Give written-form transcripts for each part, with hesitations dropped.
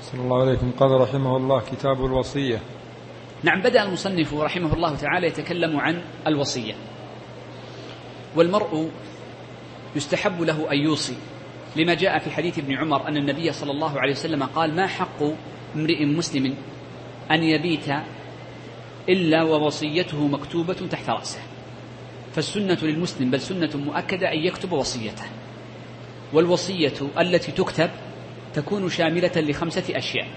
صلى الله عليكم. قال رحمه الله: كتاب الوصية. نعم، بدأ المصنف رحمه الله تعالى يتكلم عن الوصية. والمرء يستحب له أن يوصي، لما جاء في حديث ابن عمر أن النبي صلى الله عليه وسلم قال: ما حق امرئ مسلم أن يبيت إلا ووصيته مكتوبة تحت رأسه. فالسنة للمسلم، بل سنة مؤكدة، أن يكتب وصيته. والوصية التي تكتب تكون شاملة ل5 أشياء.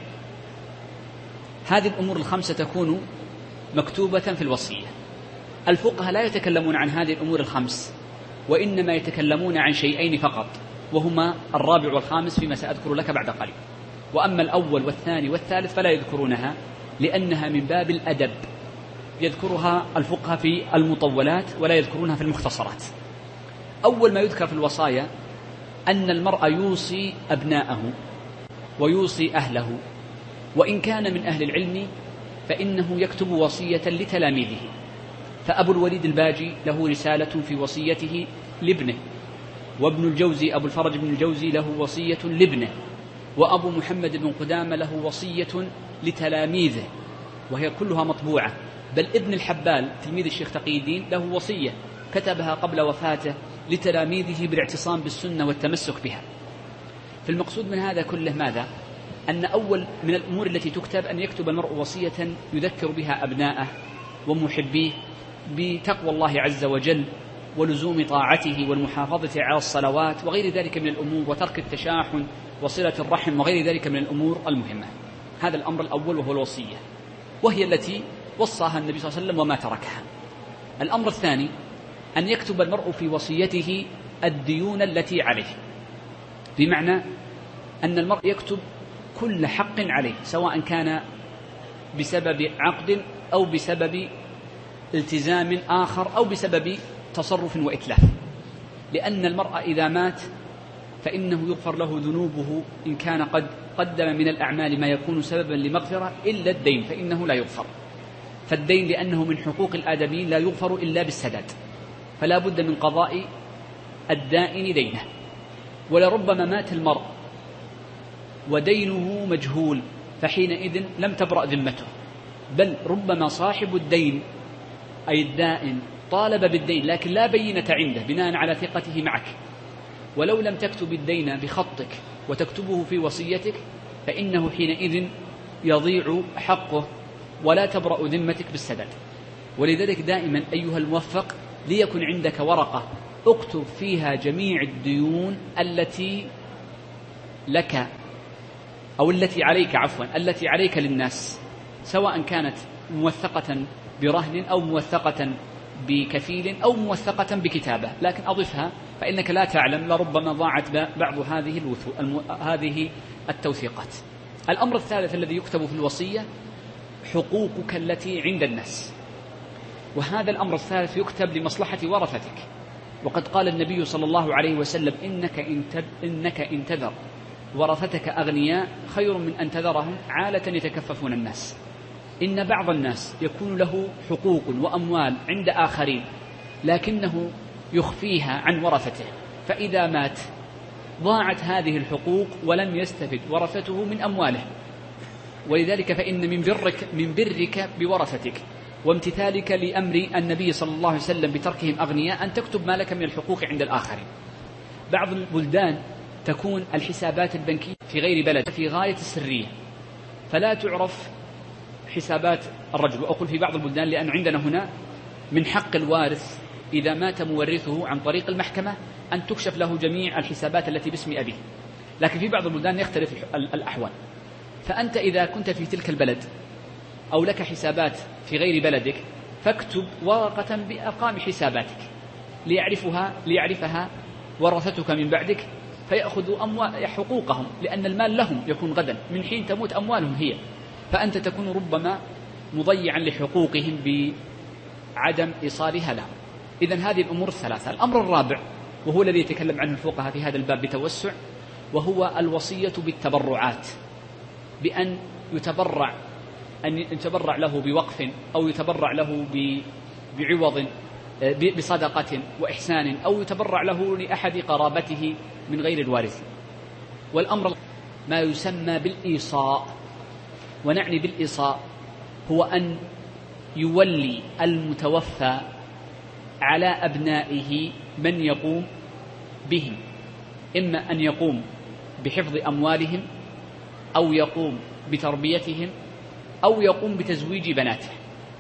هذه الأمور ال5 تكون مكتوبة في الوصية. الفقهاء لا يتكلمون عن هذه الأمور ال5، وإنما يتكلمون عن شيئين فقط، وهما الرابع والخامس فيما سأذكر لك بعد قليل. وأما الأول والثاني والثالث فلا يذكرونها، لأنها من باب الأدب، يذكرها الفقهاء في المطولات ولا يذكرونها في المختصرات. أول ما يذكر في الوصايا أن المرء يوصي أبناءه ويوصي أهله، وإن كان من أهل العلم فإنه يكتب وصية لتلاميذه. فأبو الوليد الباجي له رسالة في وصيته لابنه، وابن الجوزي أبو الفرج بن الجوزي له وصية لابنه، وأبو محمد بن قدامة له وصية لتلاميذه، وهي كلها مطبوعة. بل ابن الحبال تلميذ الشيخ تقي الدين له وصية كتبها قبل وفاته لتلاميذه بالاعتصام بالسنة والتمسك بها. فالمقصود من هذا كله ماذا؟ أن أول من الأمور التي تكتب أن يكتب المرء وصية يذكر بها أبناءه ومحبيه بتقوى الله عز وجل ولزوم طاعته والمحافظة على الصلوات وغير ذلك من الأمور، وترك التشاحن وصلة الرحم وغير ذلك من الأمور المهمة. هذا الأمر الأول، وهو الوصية، وهي التي وصاها النبي صلى الله عليه وسلم وما تركها. الأمر الثاني أن يكتب المرء في وصيته الديون التي عليه، بمعنى أن المرء يكتب كل حق عليه، سواء كان بسبب عقد أو بسبب التزام آخر أو بسبب تصرف وإتلاف. لأن المرء إذا مات فإنه يغفر له ذنوبه إن كان قد قدم من الأعمال ما يكون سببا لمغفرة، إلا الدين فإنه لا يغفر. فالدين لأنه من حقوق الآدميين لا يغفر إلا بالسداد، فلا بد من قضاء الدائن دينه. ولربما مات المرء ودينه مجهول، فحينئذ لم تبرأ ذمته، بل ربما صاحب الدين أي الدائن طالب بالدين لكن لا بينة عنده بناء على ثقته معك. ولو لم تكتب الدين بخطك وتكتبه في وصيتك فإنه حينئذ يضيع حقه ولا تبرأ ذمتك بالسداد. ولذلك دائما أيها الموفق ليكن عندك ورقة اكتب فيها جميع الديون التي لك أو التي عليك، التي عليك للناس، سواء كانت موثقة برهن أو موثقة بكفيل أو موثقة بكتابة، لكن أضفها فإنك لا تعلم، لربما ضاعت بعض هذه التوثيقات. الأمر الثالث الذي يكتب في الوصية حقوقك التي عند الناس، وهذا الأمر الثالث يكتب لمصلحة ورثتك. وقد قال النبي صلى الله عليه وسلم: إنك إن تذر ورثتك أغنياء خير من أن تذرهم عالة يتكففون الناس. إن بعض الناس يكون له حقوق وأموال عند آخرين لكنه يخفيها عن ورثته، فإذا مات ضاعت هذه الحقوق ولم يستفد ورثته من أمواله. ولذلك فإن من برك بورثتك وامتثالك لأمر النبي صلى الله عليه وسلم بتركهم أغنياء أن تكتب ما لك من الحقوق عند الآخرين. بعض البلدان تكون الحسابات البنكية في غير بلد في غاية السرية، فلا تعرف حسابات الرجل. وأقول في بعض البلدان لأن عندنا هنا من حق الوارث إذا مات مورثه عن طريق المحكمة أن تكشف له جميع الحسابات التي باسم أبيه، لكن في بعض البلدان يختلف الأحوال. فأنت إذا كنت في تلك البلد أو لك حسابات في غير بلدك فاكتب ورقة بأرقام حساباتك ليعرفها ورثتك من بعدك، فيأخذوا حقوقهم، لأن المال لهم يكون غدا من حين تموت أموالهم هي، فأنت تكون ربما مضيعا لحقوقهم بعدم إيصالها لهم. إذن هذه الأمور الثلاثة. الأمر الرابع وهو الذي يتكلم عنه الفقهاء في هذا الباب بتوسع، وهو الوصية بالتبرعات، بأن يتبرع له بوقف أو يتبرع له بعوض بصدقة وإحسان، أو يتبرع له لأحد قرابته من غير الوارث. والأمر ما يسمى بالإيصاء. ونعني بالإيصاء هو أن يولي المتوفى على أبنائه من يقوم بهم، إما أن يقوم بحفظ أموالهم، أو يقوم بتربيتهم، أو يقوم بتزويج بناته.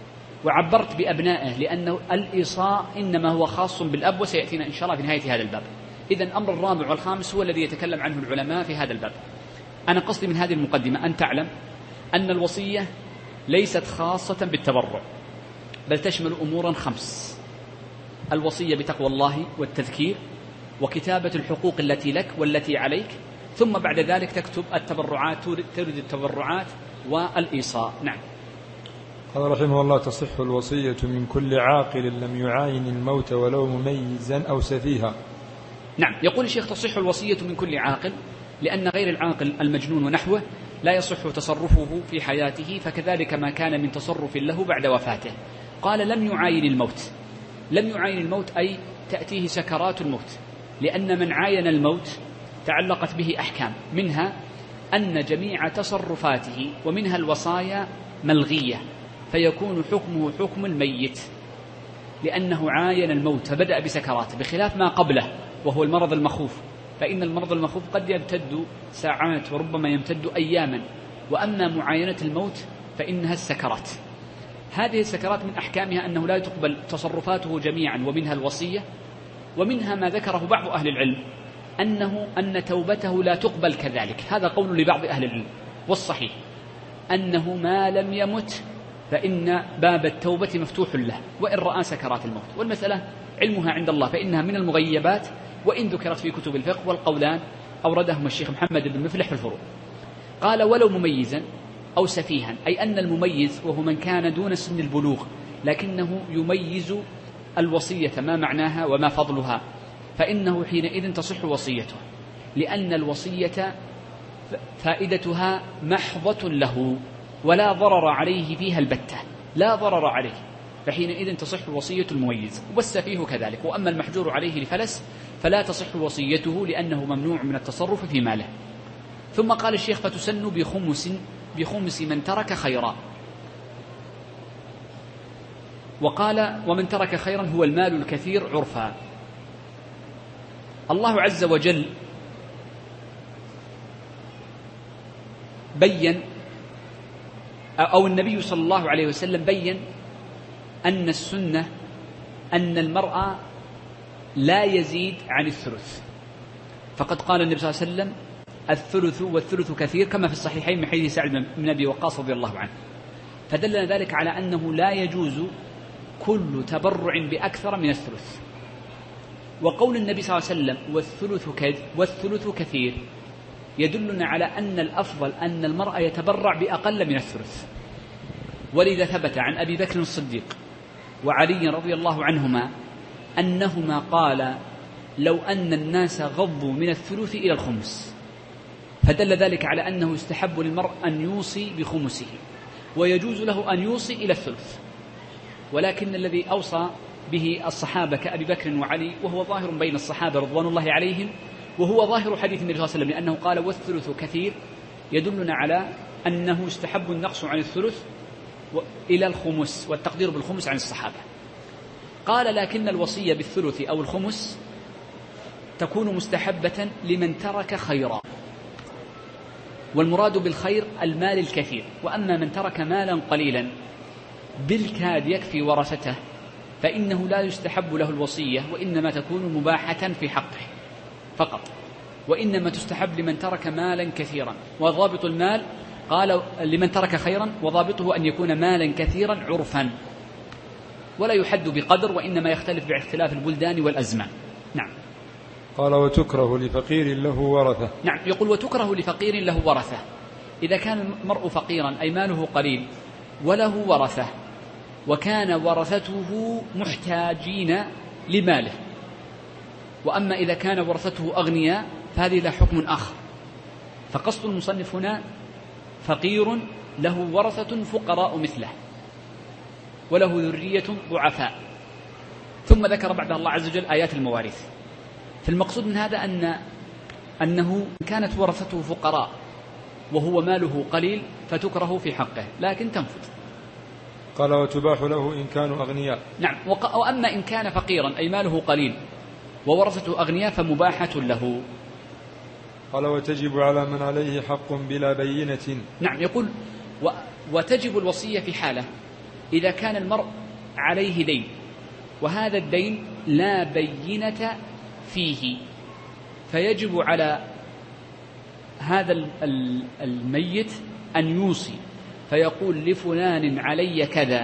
وعبرت بأبنائه لأنه الإيصاء إنما هو خاص بالأب، وسيأتينا إن شاء الله في نهاية هذا الباب. إذن الأمر الرابع والخامس هو الذي يتكلم عنه العلماء في هذا الباب. أنا قصدي من هذه المقدمة أن تعلم أن الوصية ليست خاصة بالتبرع، بل تشمل أمورا 5: الوصية بتقوى الله والتذكير، وكتابة الحقوق التي لك والتي عليك، ثم بعد ذلك تكتب التبرعات، ترد التبرعات والإيصاء. نعم. قال رحمه الله: تصح الوصية من كل عاقل لم يعاين الموت ولو مميزا أو سفيها. نعم، يقول الشيخ: تصح الوصية من كل عاقل، لأن غير العاقل المجنون ونحوه لا يصح تصرفه في حياته، فكذلك ما كان من تصرف له بعد وفاته. قال: لم يعاين الموت. لم يعاين الموت أي تأتيه سكرات الموت، لأن من عاين الموت تعلقت به أحكام، منها أن جميع تصرفاته ومنها الوصايا ملغية، فيكون حكمه حكم الميت لأنه عاين الموت فبدأ بسكراته، بخلاف ما قبله وهو المرض المخوف، فإن المرض المخوف قد يمتد ساعات وربما يمتد أياما، وأما معاينة الموت فإنها السكرات. هذه السكرات من أحكامها أنه لا تقبل تصرفاته جميعا، ومنها الوصية، ومنها ما ذكره بعض أهل العلم أن توبته لا تقبل كذلك. هذا قول لبعض أهل العلم، والصحيح أنه ما لم يمت فإن باب التوبة مفتوح له وإن رأى سكرات الموت، والمسألة علمها عند الله، فإنها من المغيبات وإن ذكرت في كتب الفقه، والقولان أوردهما الشيخ محمد بن مفلح في الفروع. قال: ولو مميزا أو سفيها، أي أن المميز وهو من كان دون سن البلوغ لكنه يميز الوصية ما معناها وما فضلها، فإنه حينئذ تصح وصيته، لأن الوصية فائدتها محضة له ولا ضرر عليه فيها البتة، لا ضرر عليه، فحينئذ تصح وصية المميز. والسفيه كذلك. وأما المحجور عليه لفلس فلا تصح وصيته لأنه ممنوع من التصرف في ماله. ثم قال الشيخ: فتسن بخمس من ترك خيرا. وقال: ومن ترك خيرا هو المال الكثير عرفا. الله عز وجل بين، أو النبي صلى الله عليه وسلم بين أن السنة أن المرأة لا يزيد عن الثلث، فقد قال النبي صلى الله عليه وسلم: الثلث والثلث كثير، كما في الصحيحين من حديث سعد بن أبي وقاص رضي الله عنه. فدلنا ذلك على أنه لا يجوز كل تبرع بأكثر من الثلث. وقول النبي صلى الله عليه وسلم والثلث كثير يدلنا على أن الأفضل أن المرأة يتبرع بأقل من الثلث. ولذا ثبت عن أبي بكر الصديق وعلي رضي الله عنهما أنهما قال: لو أن الناس غضوا من الثلث إلى الخمس، فدل ذلك على أنه يستحب للمرء أن يوصي بخمسه، ويجوز له أن يوصي إلى الثلث. ولكن الذي أوصى به الصحابة كأبي بكر وعلي، وهو ظاهر بين الصحابة رضوان الله عليهم، وهو ظاهر حديث النبي صلى الله عليه وسلم، لأنه قال: والثلث كثير، يدلنا على أنه يستحب النقص عن الثلث إلى الخمس، والتقدير بالخمس عن الصحابة. قال: لكن الوصية بالثلث أو الخمس تكون مستحبة لمن ترك خيرا، والمراد بالخير المال الكثير. وأما من ترك مالا قليلا بالكاد يكفي ورثته فإنه لا يستحب له الوصية، وإنما تكون مباحة في حقه فقط، وإنما تستحب لمن ترك مالا كثيرا. وضابط المال قال لمن ترك خيرا، وضابطه أن يكون مالا كثيرا عرفا، ولا يحد بقدر، وإنما يختلف باختلاف البلدان والأزمان. نعم. قال: وتكره لفقير له ورثة. نعم، يقول: وتكره لفقير له ورثة. إذا كان المرء فقيرا أي ماله قليل وله ورثة، وكان ورثته محتاجين لماله، وأما إذا كان ورثته أغنياء فهذه له حكم آخر. فقصد المصنف هنا فقير له ورثة فقراء مثله وله ذرية ضعفاء، ثم ذكر بعدها الله عز وجل آيات المواريث. فالمقصود من هذا أنه كانت ورثته فقراء وهو ماله قليل فتكره في حقه لكن تنفذ. قال وتباح له إن كانوا أغنياء. نعم. وأما إن كان فقيرا أي ماله قليل وورثته أغنياء فمباحة له. قال وتجب على من عليه حق بلا بينة. نعم. يقول وتجب الوصية في حالة إذا كان المرء عليه دين وهذا الدين لا بينة فيه، فيجب على هذا الميت أن يوصي فيقول لفلان علي كذا،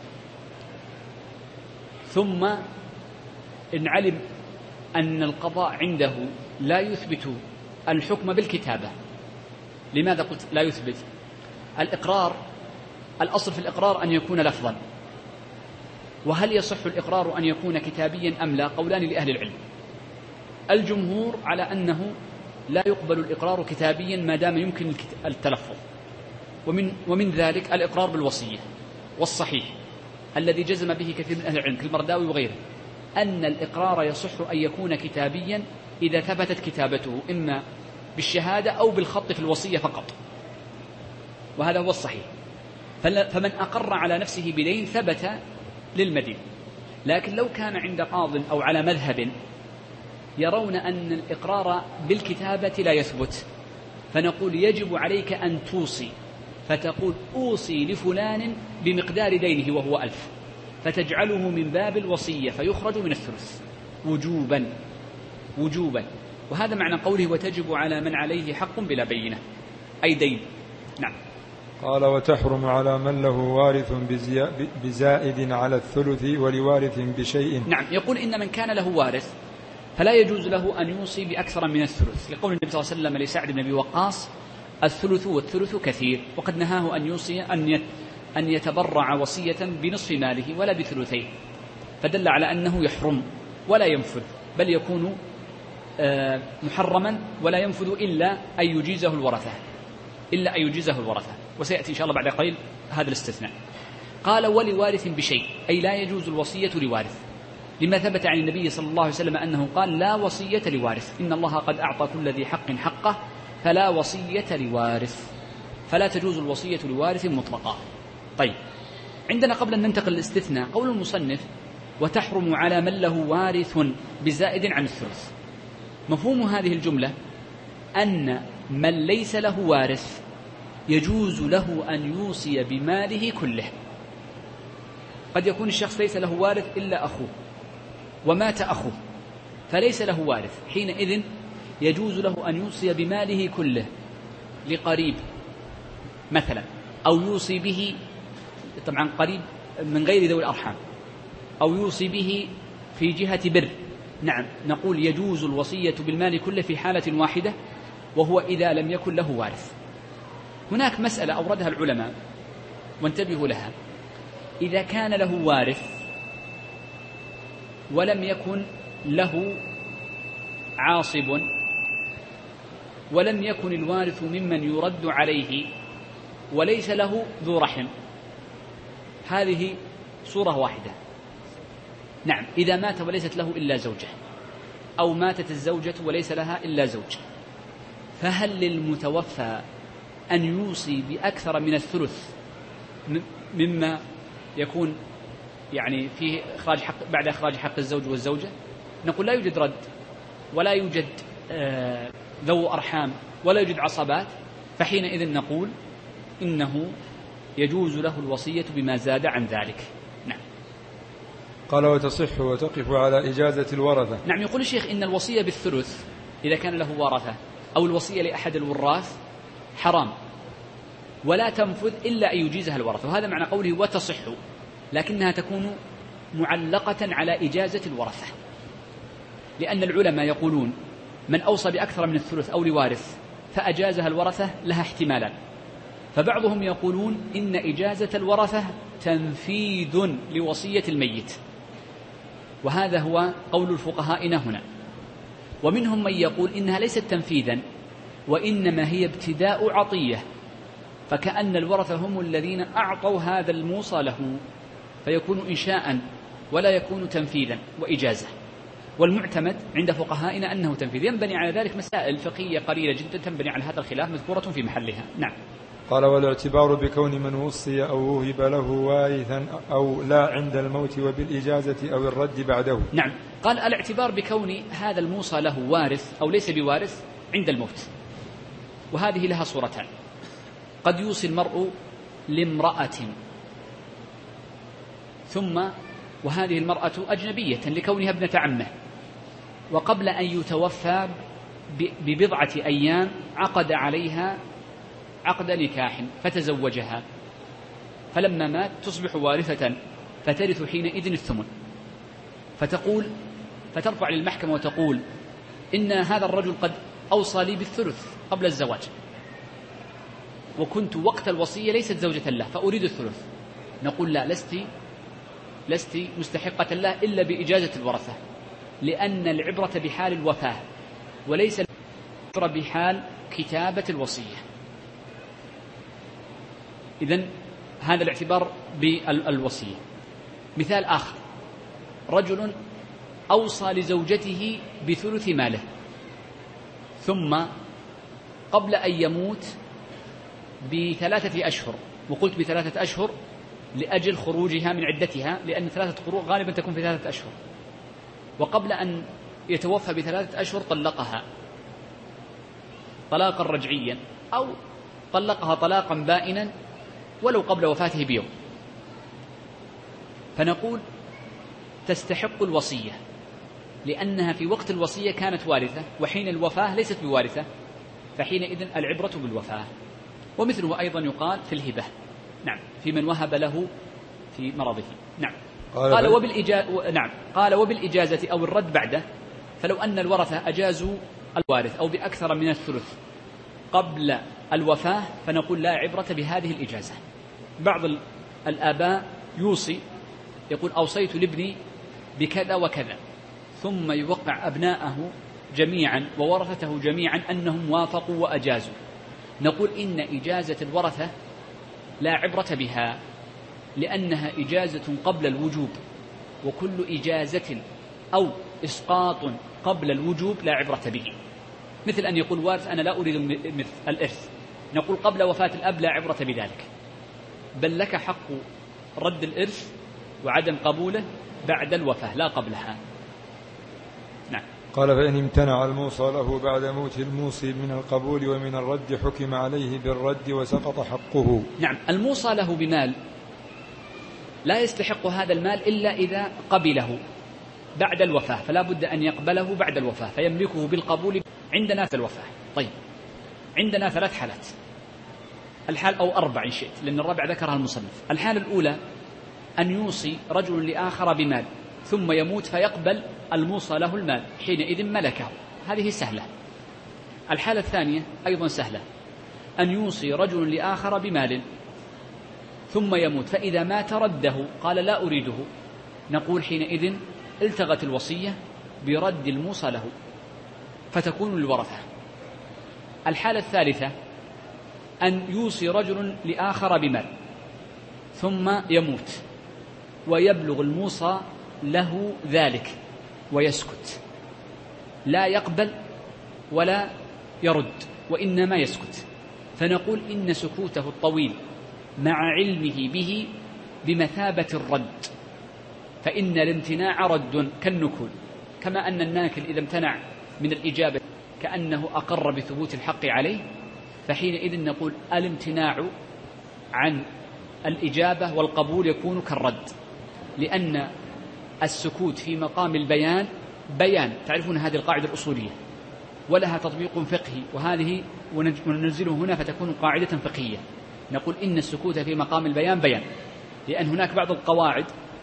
ثم إن علم أن القضاء عنده لا يثبت الحكم بالكتابة. لماذا قلت لا يثبت؟ الإقرار الأصل في الإقرار أن يكون لفظا، وهل يصح الإقرار أن يكون كتابيا أم لا؟ قولان لأهل العلم. الجمهور على أنه لا يقبل الإقرار كتابيا ما دام يمكن التلفظ، ومن ذلك الإقرار بالوصية، والصحيح الذي جزم به كثير من أهل العلم كالمرداوي وغيره أن الإقرار يصح أن يكون كتابيا إذا ثبتت كتابته إما بالشهادة أو بالخط في الوصية فقط، وهذا هو الصحيح. فمن أقر على نفسه بدين ثبت للمدين. لكن لو كان عند قاض أو على مذهب يرون أن الإقرار بالكتابة لا يثبت، فنقول يجب عليك أن توصي، فتقول أوصي لفلان بمقدار دينه وهو 1000، فتجعله من باب الوصية فيخرج من الثلث وجوبا. وهذا معنى قوله وتجب على من عليه حق بلا بينة أي دين. نعم. قال وتحرم على من له وارث بزائد على الثلث ولوارث بشيء. نعم. يقول إن من كان له وارث فلا يجوز له أن يوصي بأكثر من الثلث، لقول النبي صلى الله عليه وسلم لسعد بن أبي وقاص الثلث والثلث كثير، وقد نهاه أن يوصي أن يتبرع وصية بنصف ماله ولا بثلثين، فدل على أنه يحرم ولا ينفذ، بل يكون محرما ولا ينفذ إلا أن يجيزه الورثة، وسيأتي إن شاء الله بعد قليل هذا الاستثناء. قال ولوارث بشيء أي لا يجوز الوصية لوارث، لما ثبت عن النبي صلى الله عليه وسلم أنه قال لا وصية لوارث، إن الله قد أعطى كل ذي حق حقه فلا وصية لوارث، فلا تجوز الوصية لوارث مطلقا. طيب، عندنا قبل أن ننتقل للاستثناء قول المصنف وتحرم على من له وارث بزائد عن الثلث. مفهوم هذه الجملة أن من ليس له وارث يجوز له أن يوصي بماله كله. قد يكون الشخص ليس له وارث إلا أخوه ومات أخوه فليس له وارث، حينئذ يجوز له أن يوصي بماله كله لقريب مثلا، أو يوصي به طبعا قريب من غير ذوي الأرحام، أو يوصي به في جهة بر. نعم، نقول يجوز الوصية بالمال كله في حالة واحدة، وهو إذا لم يكن له وارث. هناك مسألة أوردها العلماء وانتبهوا لها: إذا كان له وارث ولم يكن له عاصب ولم يكن الوارث ممن يرد عليه وليس له ذو رحم، هذه صورة واحدة. نعم، إذا مات وليست له إلا زوجة، أو ماتت الزوجة وليس لها إلا زوج، فهل للمتوفى أن يوصي بأكثر من الثلث مما يكون يعني فيه إخراج حق بعد إخراج حق الزوج والزوجة؟ نقول لا يوجد رد، ولا يوجد ذو أرحام، ولا يوجد عصبات، فحينئذ نقول إنه يجوز له الوصية بما زاد عن ذلك. نعم. قال وتصح وتقف على إجازة الورثة. نعم، يقول الشيخ إن الوصية بالثلث إذا كان له ورثة أو الوصية لأحد الوراث حرام ولا تنفذ إلا أن يجيزها الورثة، وهذا معنى قوله وتصح، لكنها تكون معلقة على إجازة الورثة، لأن العلماء يقولون من أوصى بأكثر من الثلث أو لوارث فأجازها الورثة لها احتمالان، فبعضهم يقولون إن إجازة الورثة تنفيذ لوصية الميت، وهذا هو قول الفقهاء هنا. ومنهم من يقول إنها ليست تنفيذا وإنما هي ابتداء عطية، فكأن الورثة هم الذين أعطوا هذا الموصى له، فيكون إنشاء ولا يكون تنفيذا وإجازة. والمعتمد عند فقهائنا أنه تنفيذ. ينبني على ذلك مسائل فقهية قليلة جدا تنبني على هذا الخلاف مذكورة في محلها. نعم. قال والاعتبار بكون من وصي أو وهب له وارثا أو لا عند الموت وبالإجازة أو الرد بعده. نعم. قال الاعتبار بكون هذا الموصى له وارث أو ليس بوارث عند الموت، وهذه لها صورتان. قد يوصي المرء لامرأة ثم وهذه المرأة أجنبية لكونها ابنة عمه، وقبل أن يتوفى ببضعة أيام عقد عليها عقد نكاح فتزوجها، فلما مات تصبح وارثة فترث حينئذ الثمن، فترفع للمحكمة وتقول إن هذا الرجل قد أوصى لي بالثلث قبل الزواج، وكنت وقت الوصية ليست زوجة له فأريد الثلث. نقول لا، لست مستحقة له إلا بإجازة الورثة، لأن العبرة بحال الوفاة وليس العبرة بحال كتابة الوصية. إذن هذا الاعتبار بالوصية. مثال آخر: رجل أوصى لزوجته بثلث ماله، ثم قبل أن يموت ب3 أشهر، وقلت ب3 أشهر لأجل خروجها من عدتها، لأن 3 قروء غالبا تكون في 3 أشهر، وقبل أن يتوفى ب3 أشهر طلقها طلاقا رجعيا أو طلقها طلاقا بائنا ولو قبل وفاته بيوم، فنقول تستحق الوصية لأنها في وقت الوصية كانت وارثة، وحين الوفاة ليست بوارثة، فحينئذ العبرة بالوفاة. ومثله أيضا يقال في الهبة، نعم، في من وهب له في مرضه. نعم. قال وبالإجازة أو الرد بعده، فلو أن الورثة أجازوا الوارث أو بأكثر من الثلث قبل الوفاة فنقول لا عبرة بهذه الإجازة. بعض الآباء يوصي يقول أوصيت لابني بكذا وكذا، ثم يوقع أبناءه جميعا وورثته جميعا أنهم وافقوا وأجازوا، نقول إن إجازة الورثة لا عبرة بها لأنها إجازة قبل الوجوب، وكل إجازة أو إسقاط قبل الوجوب لا عبرة به. مثل أن يقول وارث أنا لا أريد الإرث، نقول قبل وفاة الأب لا عبرة بذلك، بل لك حق رد الإرث وعدم قبوله بعد الوفاة لا قبلها. نعم. قال فإن امتنع الموصى له بعد موت الموصي من القبول ومن الرد حكم عليه بالرد وسقط حقه. نعم. الموصى له بمال لا يستحق هذا المال إلا إذا قبله بعد الوفاة، فلا بد أن يقبله بعد الوفاة فيملكه بالقبول عندنا في الوفاة. طيب، عندنا 3 حالات، الحال أو 4 إن شئت، لأن الرابع ذكرها المصنف. الحالة الأولى أن يوصي رجل لآخر بمال ثم يموت فيقبل الموصى له المال، حينئذ ملكه، هذه سهلة. الحالة الثانية أيضا سهلة، أن يوصي رجل لآخر بمال ثم يموت فإذا مات رده قال لا أريده، نقول حينئذ التغت الوصية برد الموصى له فتكون للورثة. الحالة الثالثة أن يوصي رجل لآخر بمال ثم يموت ويبلغ الموصى له ذلك ويسكت، لا يقبل ولا يرد وإنما يسكت، فنقول إن سكوته الطويل مع علمه به بمثابة الرد، فإن الامتناع رد كالنكول، كما أن الناكل إذا امتنع من الإجابة كأنه أقر بثبوت الحق عليه، فحينئذ نقول الامتناع عن الإجابة والقبول يكون كالرد، لأن السكوت في مقام البيان بيان، تعرفون هذه القاعدة الأصولية ولها تطبيق فقهي، وهذه وننزله هنا فتكون قاعدة فقهية. نقول إن السكوت في مقام البيان بيان، لأن هناك بعض القواعد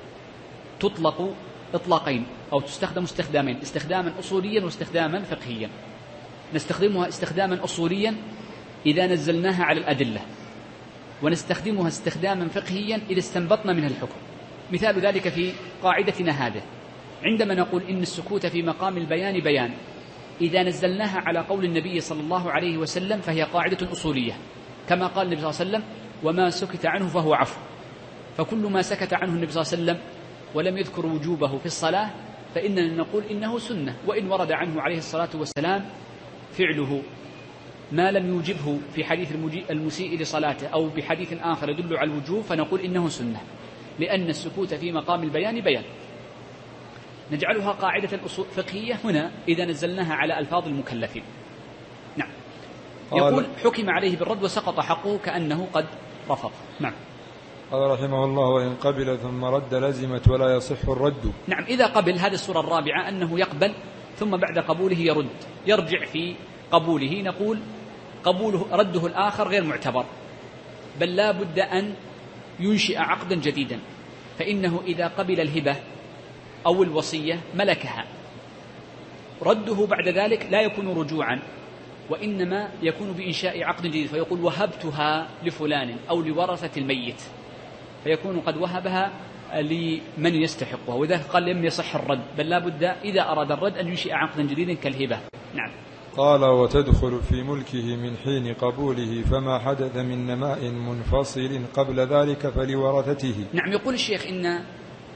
تطلق إطلاقين أو تستخدم استخدامين، استخداما أصوليا واستخداما فقهيا. نستخدمها استخداما أصوليا إذا نزلناها على الأدلة، ونستخدمها استخداما فقهيا إذا استنبطنا منها الحكم. مثال ذلك في قاعدتنا هذه، عندما نقول إن السكوت في مقام البيان بيان، إذا نزلناها على قول النبي صلى الله عليه وسلم فهي قاعدة أصولية، كما قال النبي صلى الله عليه وسلم وما سكت عنه فهو عفو، فكل ما سكت عنه النبي صلى الله عليه وسلم ولم يذكر وجوبه في الصلاة فإننا نقول إنه سنة، وإن ورد عنه عليه الصلاة والسلام فعله ما لم يوجبه في حديث المسيء لصلاته أو بحديث آخر يدل على الوجوب، فنقول إنه سنة، لأن السكوت في مقام البيان بيان. نجعلها قاعدة فقهية هنا إذا نزلناها على ألفاظ المكلفين. نعم. يقول حكم عليه بالرد وسقط حقه كأنه قد رفض. نعم. قال رحمه الله: وإن قبل ثم رد لزمت ولا يصح الرد. نعم، إذا قبل، هذه الصورة الرابعة، أنه يقبل ثم بعد قبوله يرد، يرجع في قبوله، نقول قبوله رده الآخر غير معتبر، بل لا بد أن ينشئ عقدا جديدا، فإنه إذا قبل الهبة أو الوصية ملكها، رده بعد ذلك لا يكون رجوعا، وإنما يكون بإنشاء عقد جديد، فيقول وهبتها لفلان أو لورثة الميت، فيكون قد وهبها لمن يستحقها، وإذا قال لم يصح الرد، بل لا بد إذا أراد الرد أن ينشئ عقدا جديدا كالهبة. نعم. قال: وتدخل في ملكه من حين قبوله، فما حدث من نماء منفصل قبل ذلك فلورثته. نعم. يقول الشيخ إن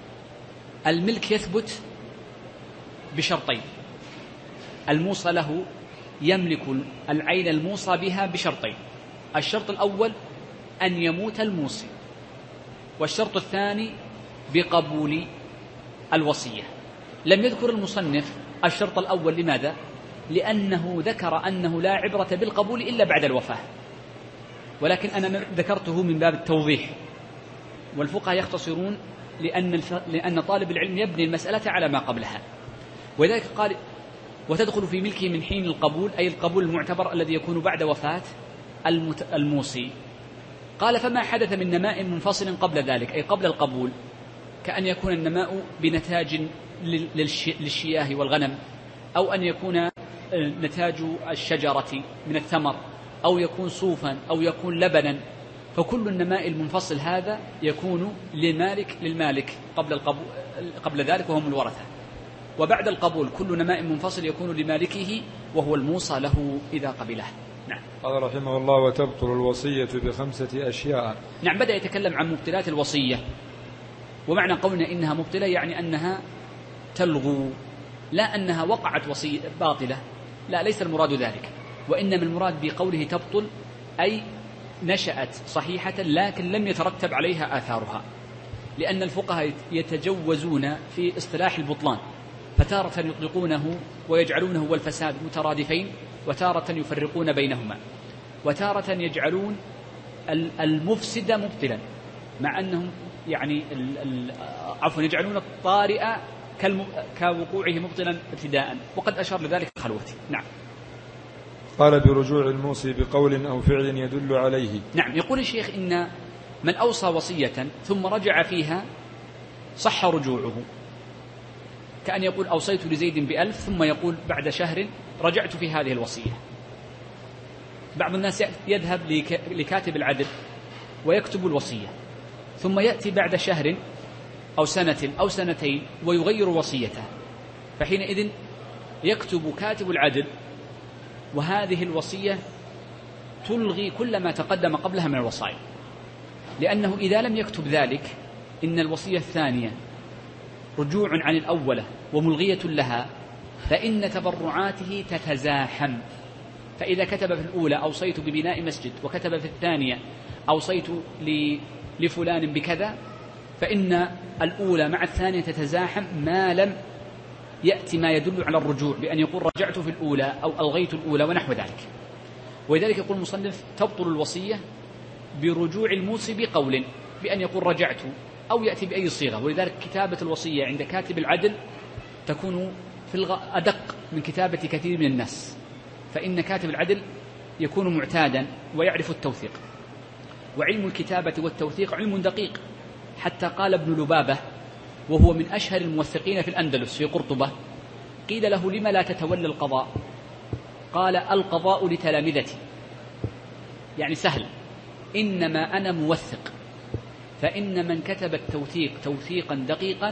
الملك يثبت بشرطين: الموصى له يملك العين الموصى بها بشرطين، الشرط الأول أن يموت الموصي، والشرط الثاني بقبول الوصية. لم يذكر المصنف الشرط الأول، لماذا؟ لأنه ذكر أنه لا عبرة بالقبول إلا بعد الوفاة، ولكن أنا ذكرته من باب التوضيح، والفقهاء يختصرون لأن طالب العلم يبني المسألة على ما قبلها، ولذلك قال: وتدخل في ملكه من حين القبول، أي القبول المعتبر الذي يكون بعد وفاة الموصي. قال: فما حدث من نماء منفصل قبل ذلك، أي قبل القبول، كأن يكون النماء بنتاج للشياه والغنم، أو أن يكون نتاج الشجرة من الثمر، أو يكون صوفا، أو يكون لبنا، فكل النماء المنفصل هذا يكون للمالك قبل ذلك وهم الورثة، وبعد القبول كل نماء منفصل يكون لمالكه وهو الموصى له إذا قبله. نعم. قال رحمه الله: وتبطل الوصية ب5 أشياء. نعم. بدأ يتكلم عن مبطلات الوصية، ومعنى قولنا إنها مبطلة يعني أنها تلغو، لا أنها وقعت وصية باطلة، لا، ليس المراد ذلك، وإنما المراد بقوله تبطل أي نشأت صحيحة لكن لم يترتب عليها آثارها، لأن الفقهاء يتجوزون في اصطلاح البطلان، فتارة يطلقونه ويجعلونه والفساد مترادفين، وتارة يفرقون بينهما، وتارة يجعلون المفسد مبطلا، مع أنهم يعني يجعلون الطارئ كوقوعه مبطلا ابتداء، وقد أشار لذلك خلوتي. نعم. قال: برجوع الموصي بقول أو فعل يدل عليه. نعم. يقول الشيخ إن من أوصى وصية ثم رجع فيها صح رجوعه، كأن يقول أوصيت لزيد ب1000 ثم يقول بعد شهر رجعت في هذه الوصية. بعض الناس يذهب لكاتب العدل ويكتب الوصية، ثم يأتي بعد شهر أو سنة أو سنتين ويغير وصيته، فحينئذ يكتب كاتب العدل وهذه الوصية تلغي كل ما تقدم قبلها من الوصايا، لأنه إذا لم يكتب ذلك إن الوصية الثانية رجوع عن الأولى وملغية لها، فإن تبرعاته تتزاحم. فإذا كتب في الأولى أوصيت ببناء مسجد، وكتب في الثانية أوصيت لفلان بكذا، فإن الأولى مع الثانية تتزاحم ما لم يأتي ما يدل على الرجوع، بأن يقول رجعت في الأولى أو ألغيت الأولى ونحو ذلك. ولذلك يقول المصنف: تبطل الوصية برجوع الموصي بقول، بأن يقول رجعت، أو يأتي بأي صيغة. ولذلك كتابة الوصية عند كاتب العدل تكون في أدق من كتابة كثير من الناس، فإن كاتب العدل يكون معتادا ويعرف التوثيق، وعلم الكتابة والتوثيق علم دقيق، حتى قال ابن لبابة وهو من أشهر الموثقين في الأندلس في قرطبة، قيل له: لم لا تتولى القضاء؟ قال: القضاء لتلامذتي، يعني سهل، إنما أنا موثق، فإن من كتب التوثيق توثيقا دقيقا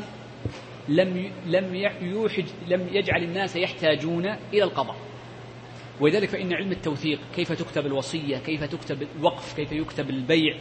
لم يجعل الناس يحتاجون إلى القضاء. ولذلك فإن علم التوثيق، كيف تكتب الوصية، كيف تكتب الوقف، كيف يكتب البيع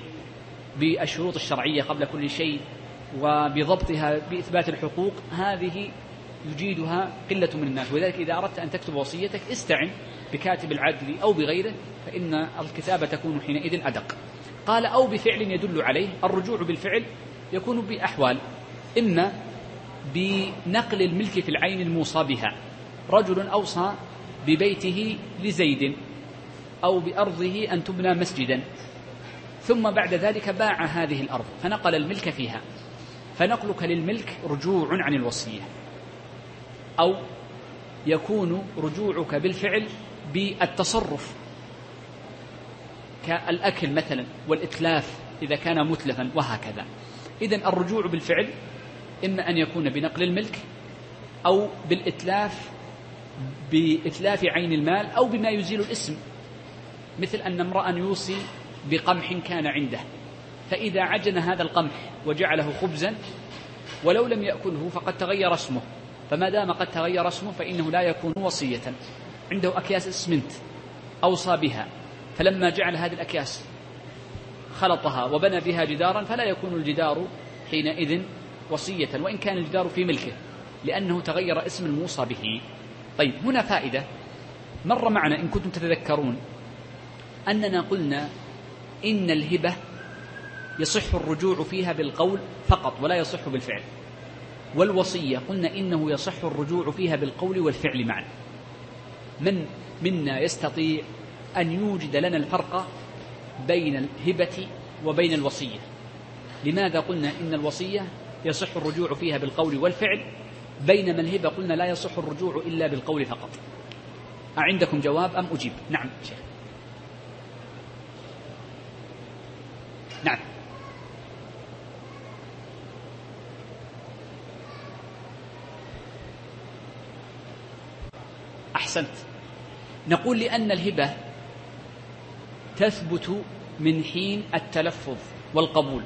بالشروط الشرعية قبل كل شيء، وبضبطها بإثبات الحقوق، هذه يجيدها قلة من الناس، ولذلك إذا أردت أن تكتب وصيتك استعن بكاتب العدل أو بغيره، فإن الكتابة تكون حينئذ أدق. قال أو بفعل يدل عليه. الرجوع بالفعل يكون بأحوال: إما بنقل الملك في العين الموصى بها، رجل أوصى ببيته لزيد أو بأرضه أن تبنى مسجدا، ثم بعد ذلك باع هذه الأرض فنقل الملك فيها، فنقلك للملك رجوع عن الوصية. أو يكون رجوعك بالفعل بالتصرف كالأكل مثلا والإتلاف إذا كان متلفا وهكذا. إذن الرجوع بالفعل إما أن يكون بنقل الملك أو بالإتلاف بإتلاف عين المال أو بما يزيل الاسم، مثل أن امرأ يوصي بقمح كان عنده، فإذا عجن هذا القمح وجعله خبزا ولو لم يأكله فقد تغير اسمه، فما دام قد تغير اسمه فإنه لا يكون وصية. عنده أكياس اسمنت أوصى بها، فلما جعل هذه الأكياس خلطها وبنى بها جدارا فلا يكون الجدار حينئذ وصية، وإن كان الجدار في ملكه، لأنه تغير اسم الموصى به. طيب، هنا فائدة مر معنا إن كنتم تتذكرون أننا قلنا إن الهبة يصح الرجوع فيها بالقول فقط ولا يصح بالفعل، والوصية قلنا إنه يصح الرجوع فيها بالقول والفعل معا. من منا يستطيع أن يوجد لنا الفرق بين الهبة وبين الوصية؟ لماذا قلنا إن الوصية يصح الرجوع فيها بالقول والفعل، بينما الهبة قلنا لا يصح الرجوع إلا بالقول فقط؟ أعندكم جواب أم أجيب؟ نعم شيخ. نعم. أحسنت. نقول لأن الهبة تثبت من حين التلفظ والقبول،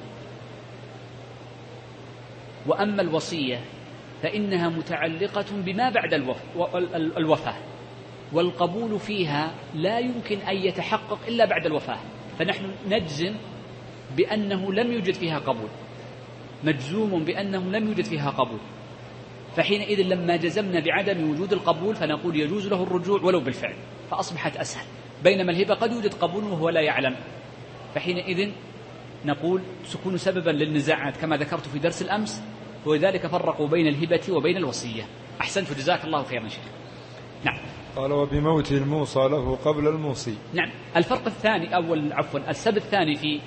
وأما الوصية فإنها متعلقة بما بعد الوفاة، والقبول فيها لا يمكن أن يتحقق إلا بعد الوفاة، فنحن نجزم بأنه لم يوجد فيها قبول، مجزوم بأنه لم يوجد فيها قبول، فحينئذ لما جزمنا بعدم وجود القبول فنقول يجوز له الرجوع ولو بالفعل، فأصبحت أسهل. بينما الهبة قد يوجد قبول وهو لا يعلم، فحينئذ نقول تكون سببا للنزاعات كما ذكرت في درس الأمس، ولذلك فرقوا بين الهبة وبين الوصية. أحسنت، جزاك الله خيرا شيخ. نعم. قال وبموت الموصى له قبل الموصي. نعم. الفرق الثاني السبب الثاني في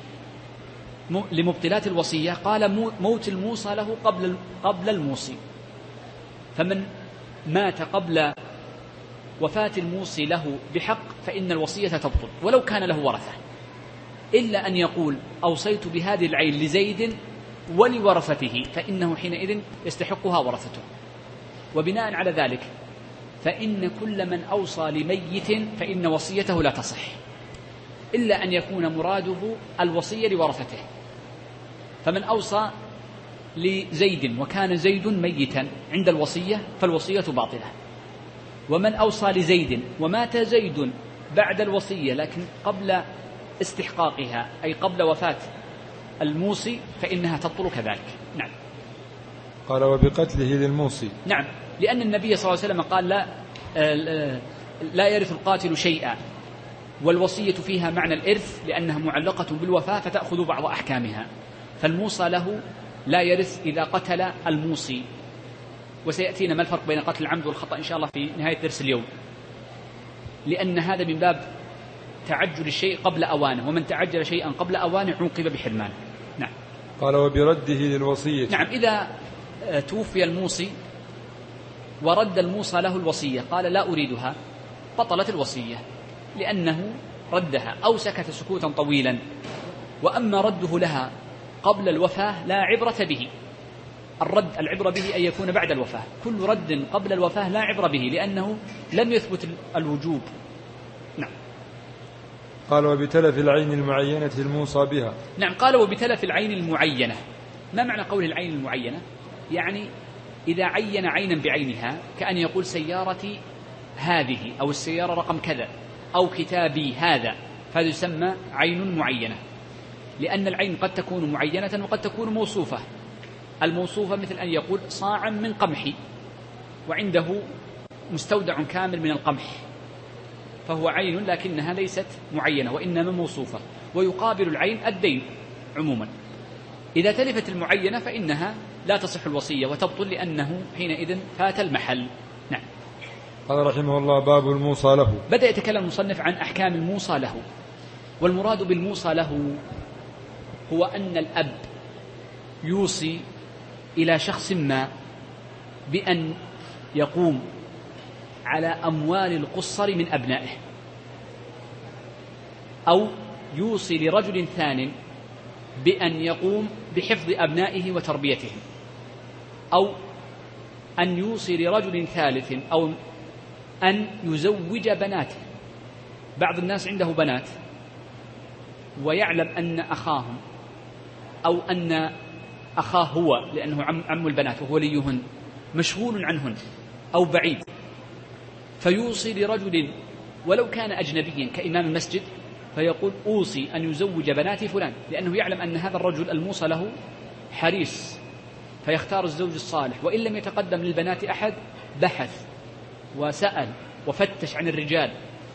لمبطلات الوصية قال موت الموصى له قبل الموصي، فمن مات قبل وفاة الموصي له بحق فإن الوصية تبطل ولو كان له ورثة، إلا أن يقول أوصيت بهذه العين لزيد ولورثته، فإنه حينئذ يستحقها ورثته. وبناء على ذلك فإن كل من أوصى لميت فإن وصيته لا تصح، إلا أن يكون مراده الوصية لورثته. فمن أوصى لزيد وكان زيد ميتا عند الوصية فالوصية باطلة، ومن أوصى لزيد ومات زيد بعد الوصية لكن قبل استحقاقها أي قبل وفاة الموصي فإنها تبطل كذلك. نعم. قال وبقتله للموصي. نعم، لأن النبي صلى الله عليه وسلم قال لا يرث القاتل شيئا، والوصية فيها معنى الإرث لأنها معلقة بالوفاة فتأخذ بعض أحكامها، فالموصى له لا يرث إذا قتل الموصي. وسيأتينا ما الفرق بين قتل العمد والخطأ إن شاء الله في نهاية درس اليوم، لأن هذا من باب تعجل الشيء قبل أوانه، ومن تعجل شيئا قبل أوانه عوقب بحرمانه. نعم. قال وبرده للوصية. نعم، إذا توفي الموصي ورد الموصى له الوصية قال لا أريدها بطلت الوصية لأنه ردها أو سكت سكوتا طويلا. وأما رده لها قبل الوفاة لا عبرة به، الرد العبرة به أن يكون بعد الوفاة، كل رد قبل الوفاة لا عبرة به لأنه لم يثبت الوجوب. نعم. قال وبتلف العين المعينة الموصى بها. نعم، قال وبتلف العين المعينة. ما معنى قول العين المعينة؟ يعني إذا عين عينا بعينها كأن يقول سيارتي هذه أو السيارة رقم كذا أو كتابي هذا، فهذا يسمى عين معينة، لأن العين قد تكون معينة وقد تكون موصوفة. الموصوفة مثل أن يقول صاعا من قمحي، وعنده مستودع كامل من القمح، فهو عين لكنها ليست معينة وإنما موصوفة، ويقابل العين الدين عموما. إذا تلفت المعينة فإنها لا تصح الوصية وتبطل، لأنه حينئذ فات المحل. نعم. قال رحمه الله: باب الموصى له. بدأ يتكلم المصنف عن أحكام الموصى له، والمراد بالموصى له هو أن الأب يوصي إلى شخص ما بأن يقوم على أموال القصر من أبنائه، أو يوصي لرجل ثان بأن يقوم بحفظ أبنائه وتربيتهم، أو أن يوصي لرجل ثالث أو أن يزوج بناته. بعض الناس عنده بنات ويعلم أن أخاهم أو أن أخاه هو، لأنه عم البنات وهو وليهن، مشغول عنهن أو بعيد، فيوصي لرجل ولو كان أجنبيا كإمام المسجد فيقول: أوصي أن يزوج بناتي فلان، لأنه يعلم أن هذا الرجل الموصى له حريص، فيختار الزوج الصالح، وإن لم يتقدم للبنات أحد بحث وسأل وفتش عن الرجال،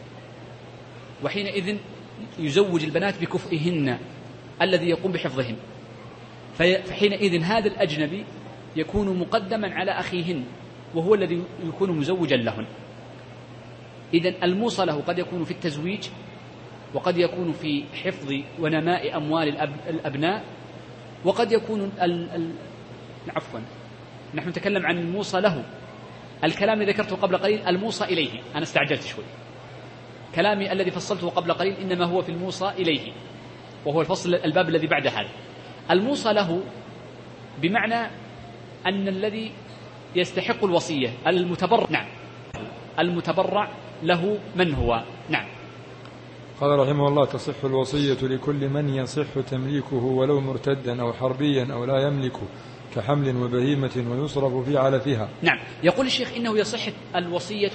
وحينئذ يزوج البنات بكفئهن الذي يقوم بحفظهن، فحينئذ هذا الأجنبي يكون مقدما على أخيهن وهو الذي يكون مزوجا لهن. إذن الموصى له قد يكون في التزويج، وقد يكون في حفظ ونماء أموال الأبناء، وقد يكون عفوا، نحن نتكلم عن الموصى له. الكلام الذي ذكرته قبل قليل الموصى إليه، أنا استعجلت شوي، كلامي الذي فصلته قبل قليل إنما هو في الموصى إليه، وهو الفصل الباب الذي بعد هذا. الموصى له بمعنى أن الذي يستحق الوصية المتبرع. نعم. المتبرع له من هو؟ نعم. قال رحمه الله: تصح الوصية لكل من يصح تمليكه ولو مرتدا أو حربيا أو لا يملك، كحمل وبهيمة ويصرف في علفها. نعم. يقول الشيخ إنه يصح الوصية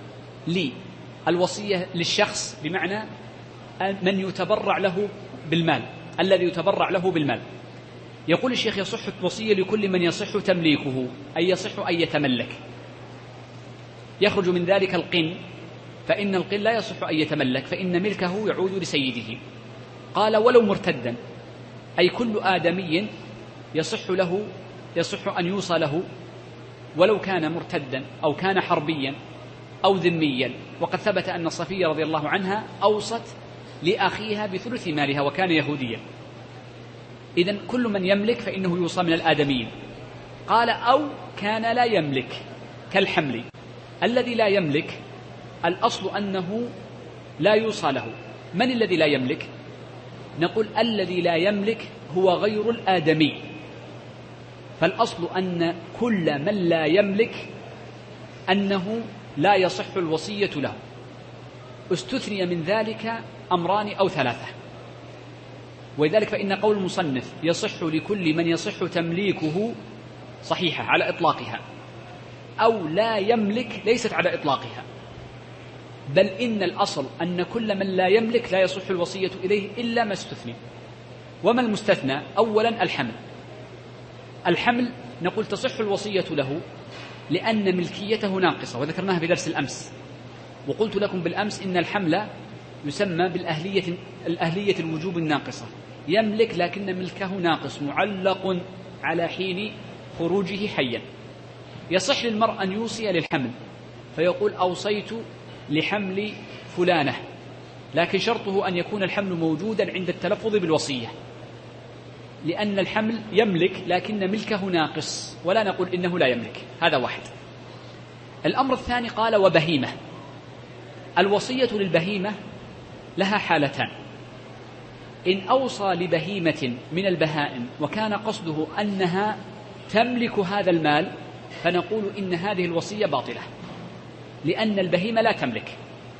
الوصية للشخص، بمعنى من يتبرع له بالمال، الذي يتبرع له بالمال. يقول الشيخ: يصح الوصية لكل من يصح تمليكه، أي يصح أن يتملك، يخرج من ذلك القن، فإن القن لا يصح أن يتملك، فإن ملكه يعود لسيده. قال: ولو مرتدا، أي كل آدمي يصح أن يوصى له ولو كان مرتدا أو كان حربيا أو ذميا. وقد ثبت أن صفية رضي الله عنها أوصت لأخيها بثلث مالها وكان يهوديا. إذن كل من يملك فإنه يوصى من الآدميين. قال: أو كان لا يملك، كالحمل. الذي لا يملك الأصل أنه لا يوصى له. من الذي لا يملك؟ نقول: الذي لا يملك هو غير الآدمي، فالأصل أن كل من لا يملك أنه لا يصح الوصية له. استثني من ذلك أمران أو ثلاثة، ولذلك فإن قول المصنف يصح لكل من يصح تمليكه صحيحة على إطلاقها، أو لا يملك ليست على إطلاقها، بل إن الأصل أن كل من لا يملك لا يصح الوصية إليه إلا ما استثني. وما المستثنى؟ أولا الحمل نقول تصح الوصية له لأن ملكيته ناقصة، وذكرناها في درس الأمس، وقلت لكم بالأمس إن الحمل يسمى الأهلية الوجوب الناقصة، يملك لكن ملكه ناقص معلق على حين خروجه حيا. يصح للمرء أن يوصي للحمل فيقول: أوصيت لحمل فلانة، لكن شرطه أن يكون الحمل موجودا عند التلفظ بالوصية، لأن الحمل يملك لكن ملكه ناقص، ولا نقول إنه لا يملك. هذا واحد. الأمر الثاني قال: وبهيمة. الوصية للبهيمة لها حالتان: إن أوصى لبهيمة من البهائم وكان قصده أنها تملك هذا المال فنقول إن هذه الوصية باطلة، لأن البهيمة لا تملك.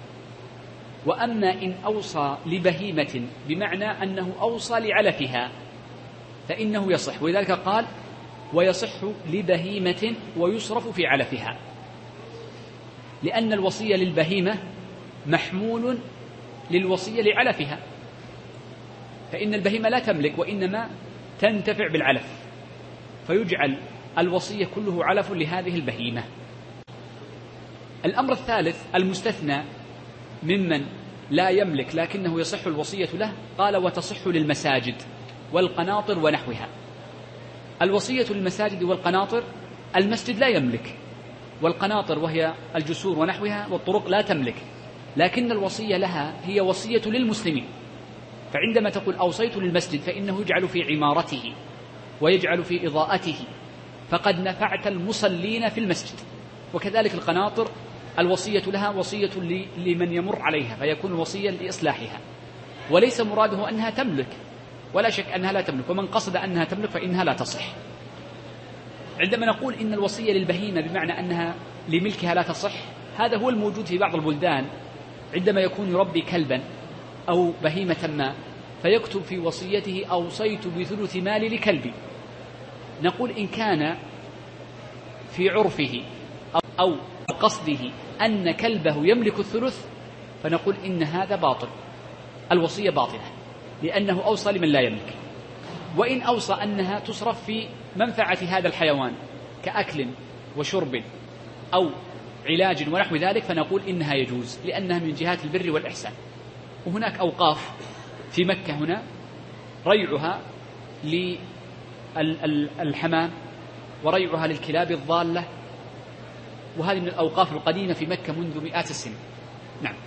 وأما إن أوصى لبهيمة بمعنى أنه أوصى لعلفها فإنه يصح، ولذلك قال: ويصح لبهيمة ويصرف في علفها، لأن الوصية للبهيمة محمول للوصية لعلفها، فإن البهيمة لا تملك وإنما تنتفع بالعلف، فيجعل الوصية كله علف لهذه البهيمة. الأمر الثالث المستثنى ممن لا يملك لكنه يصح الوصية له، قال وتصح للمساجد والقناطر ونحوها. الوصية للمساجد والقناطر، المسجد لا يملك، والقناطر وهي الجسور ونحوها والطرق لا تملك، لكن الوصية لها هي وصية للمسلمين. فعندما تقول أوصيت للمسجد فإنه يجعل في عمارته ويجعل في إضاءته، فقد نفعت المصلين في المسجد. وكذلك القناطر الوصية لها وصية لمن يمر عليها، فيكون وصية لإصلاحها، وليس مراده أنها تملك، ولا شك أنها لا تملك، ومن قصد أنها تملك فإنها لا تصح. عندما نقول إن الوصية للبهيمة بمعنى أنها لملكها لا تصح، هذا هو الموجود في بعض البلدان، عندما يكون يربي كلبا أو بهيمة ما فيكتب في وصيته أوصيت بثلث مالي لكلبي. نقول إن كان في عرفه أو قصده أن كلبه يملك الثلث فنقول إن هذا باطل، الوصية باطلة، لأنه أوصى لمن لا يملك. وإن أوصى أنها تصرف في منفعة هذا الحيوان كأكل وشرب أو علاج ونحو ذلك فنقول إنها يجوز، لأنها من جهات البر والإحسان. وهناك أوقاف في مكة هنا ريعها للحمام وريعها للكلاب الضالة، وهذه من الأوقاف القديمة في مكة منذ مئات السنين. نعم.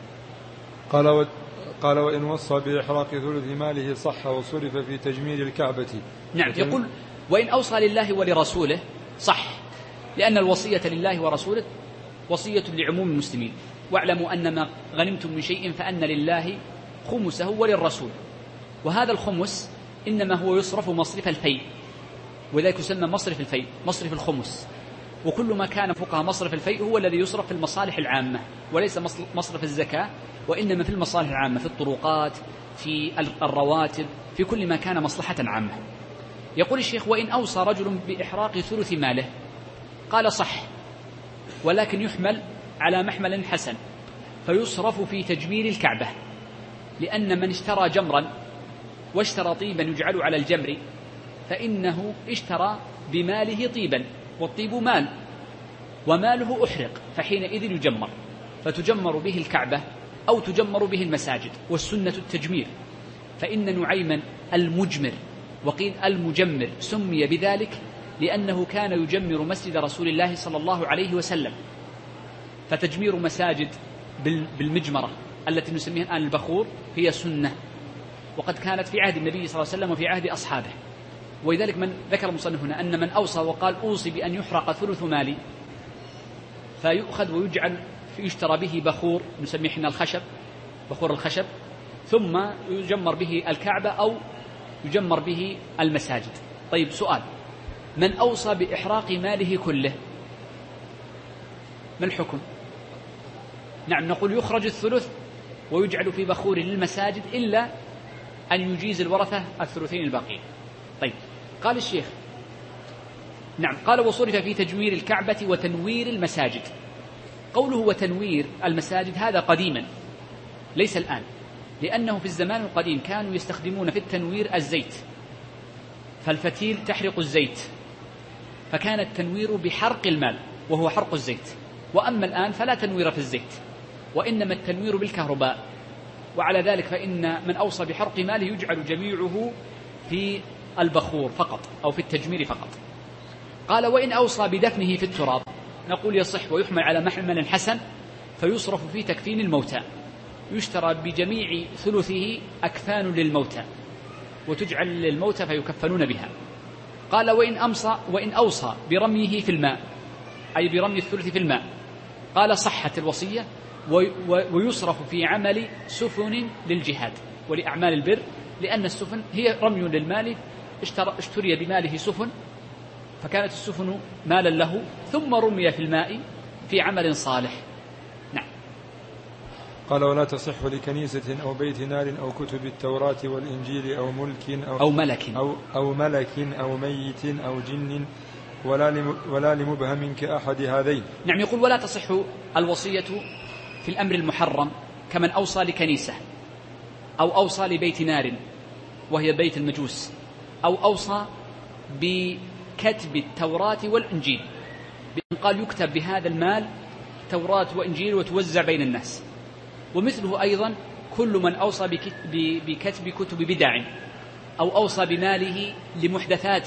قال وإن وصى بإحراق ثلث ماله صح وصرف في تجميل الكعبة. نعم، يقول وإن أوصى لله ولرسوله صح، لأن الوصية لله ورسوله وصية لعموم المسلمين. واعلموا أن ما غنمتم من شيء فأن لله خمسه وللرسول، وهذا الخمس إنما هو يصرف مصرف الفيء، وذلك يسمى مصرف الفيء، مصرف الخمس. وكل ما كان فوقها مصرف الفيء هو الذي يصرف في المصالح العامة، وليس مصرف الزكاة، وإنما في المصالح العامة، في الطرقات، في الرواتب، في كل ما كان مصلحة عامة. يقول الشيخ وإن أوصى رجل بإحراق ثلث ماله، قال صح، ولكن يحمل على محمل حسن، فيصرف في تجميل الكعبة، لأن من اشترى جمرا واشترى طيبا يجعل على الجمر فإنه اشترى بماله طيبا، والطيب مال وماله أحرق، فحينئذ يجمر، فتجمر به الكعبة أو تجمر به المساجد، والسنة التجمير. فإن نعيما المجمر وقيل المجمر سمي بذلك لأنه كان يجمر مسجد رسول الله صلى الله عليه وسلم. فتجمير مساجد بالمجمرة التي نسميها الآن البخور هي سنة، وقد كانت في عهد النبي صلى الله عليه وسلم وفي عهد أصحابه. ولذلك من ذكر المصنف هنا أن من أوصى وقال أوصي بأن يحرق ثلث مالي، فيؤخذ ويجعل يشترى به بخور نسميه احنا الخشب، بخور الخشب، ثم يجمر به الكعبة أو يجمر به المساجد. طيب سؤال، من أوصى بإحراق ماله كله ما الحكم؟ نعم، نقول يخرج الثلث ويجعل في بخور للمساجد إلا أن يجيز الورثة الثلثين الباقين. طيب قال الشيخ نعم، قال وصرف في تجمير الكعبة وتنوير المساجد. قوله وتنوير المساجد هذا قديما ليس الآن، لأنه في الزمان القديم كانوا يستخدمون في التنوير الزيت، فالفتيل تحرق الزيت، فكان التنوير بحرق المال وهو حرق الزيت. وأما الآن فلا تنوير في الزيت، وإنما التنوير بالكهرباء. وعلى ذلك فإن من أوصى بحرق ماله يجعل جميعه في البخور فقط أو في التجمير فقط. قال وإن أوصى بدفنه في التراب، نقول يصح ويحمل على محمل حسن، فيصرف في تكفين الموتى، يشترى بجميع ثلثه أكفان للموتى وتجعل للموتى فيكفنون بها. قال وإن أوصى برميه في الماء، أي برمي الثلث في الماء، قال صحت الوصية، ويصرف في عمل سفن للجهاد ولأعمال البر، لأن السفن هي رمي للمال، اشتري بماله سفن فكانت السفن مالا له، ثم رمي في الماء في عمل صالح. نعم. قال ولا تصح لكنيسة أو بيت نار أو كتب التوراة والإنجيل أو ملك أو ملك أو ميت أو جن ولا لمبهم كأحد هذين. نعم، يقول ولا تصح الوصية في الأمر المحرم كمن أوصى لكنيسة أو أوصى لبيت نار وهي بيت المجوس، أو أوصى بكتب التوراة والإنجيل، بأن قال يكتب بهذا المال توراة وإنجيل وتوزع بين الناس. ومثله أيضا كل من أوصى بكتب كتب بدع أو أوصى بماله لمحدثات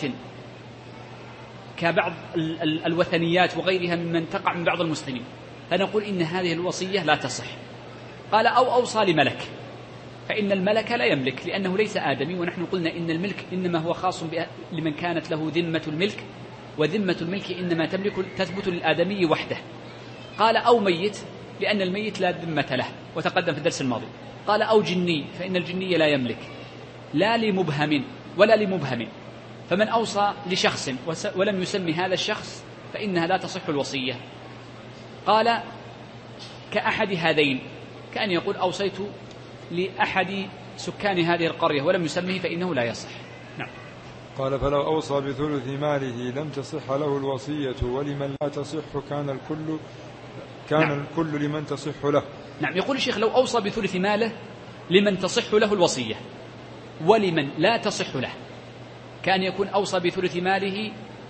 كبعض الوثنيات وغيرها ممن تقع من بعض المسلمين، فنقول إن هذه الوصية لا تصح. قال أو أوصى لملك، فإن الملك لا يملك لأنه ليس آدمي، ونحن قلنا إن الملك إنما هو خاص لمن كانت له ذمة الملك، وذمة الملك إنما تثبت للآدمي وحده. قال أو ميت، لأن الميت لا ذمة له، وتقدم في الدرس الماضي. قال أو جني، فإن الجني لا يملك، لا لمبهم ولا لمبهم. فمن أوصى لشخص ولم يسمي هذا الشخص فإنها لا تصح الوصية. قال كأحد هذين، كأن يقول أوصيت لأحد سكان هذه القرية ولم يسمه فإنه لا يصح. نعم. قال فلو أوصى بثلث ماله لم تصح له الوصية، ولمن لا تصح كان الكل لمن تصح له. نعم. يقول الشيخ لو أوصى بثلث ماله لمن تصح له الوصية، ولمن لا تصح له، كان يكون أوصى بثلث ماله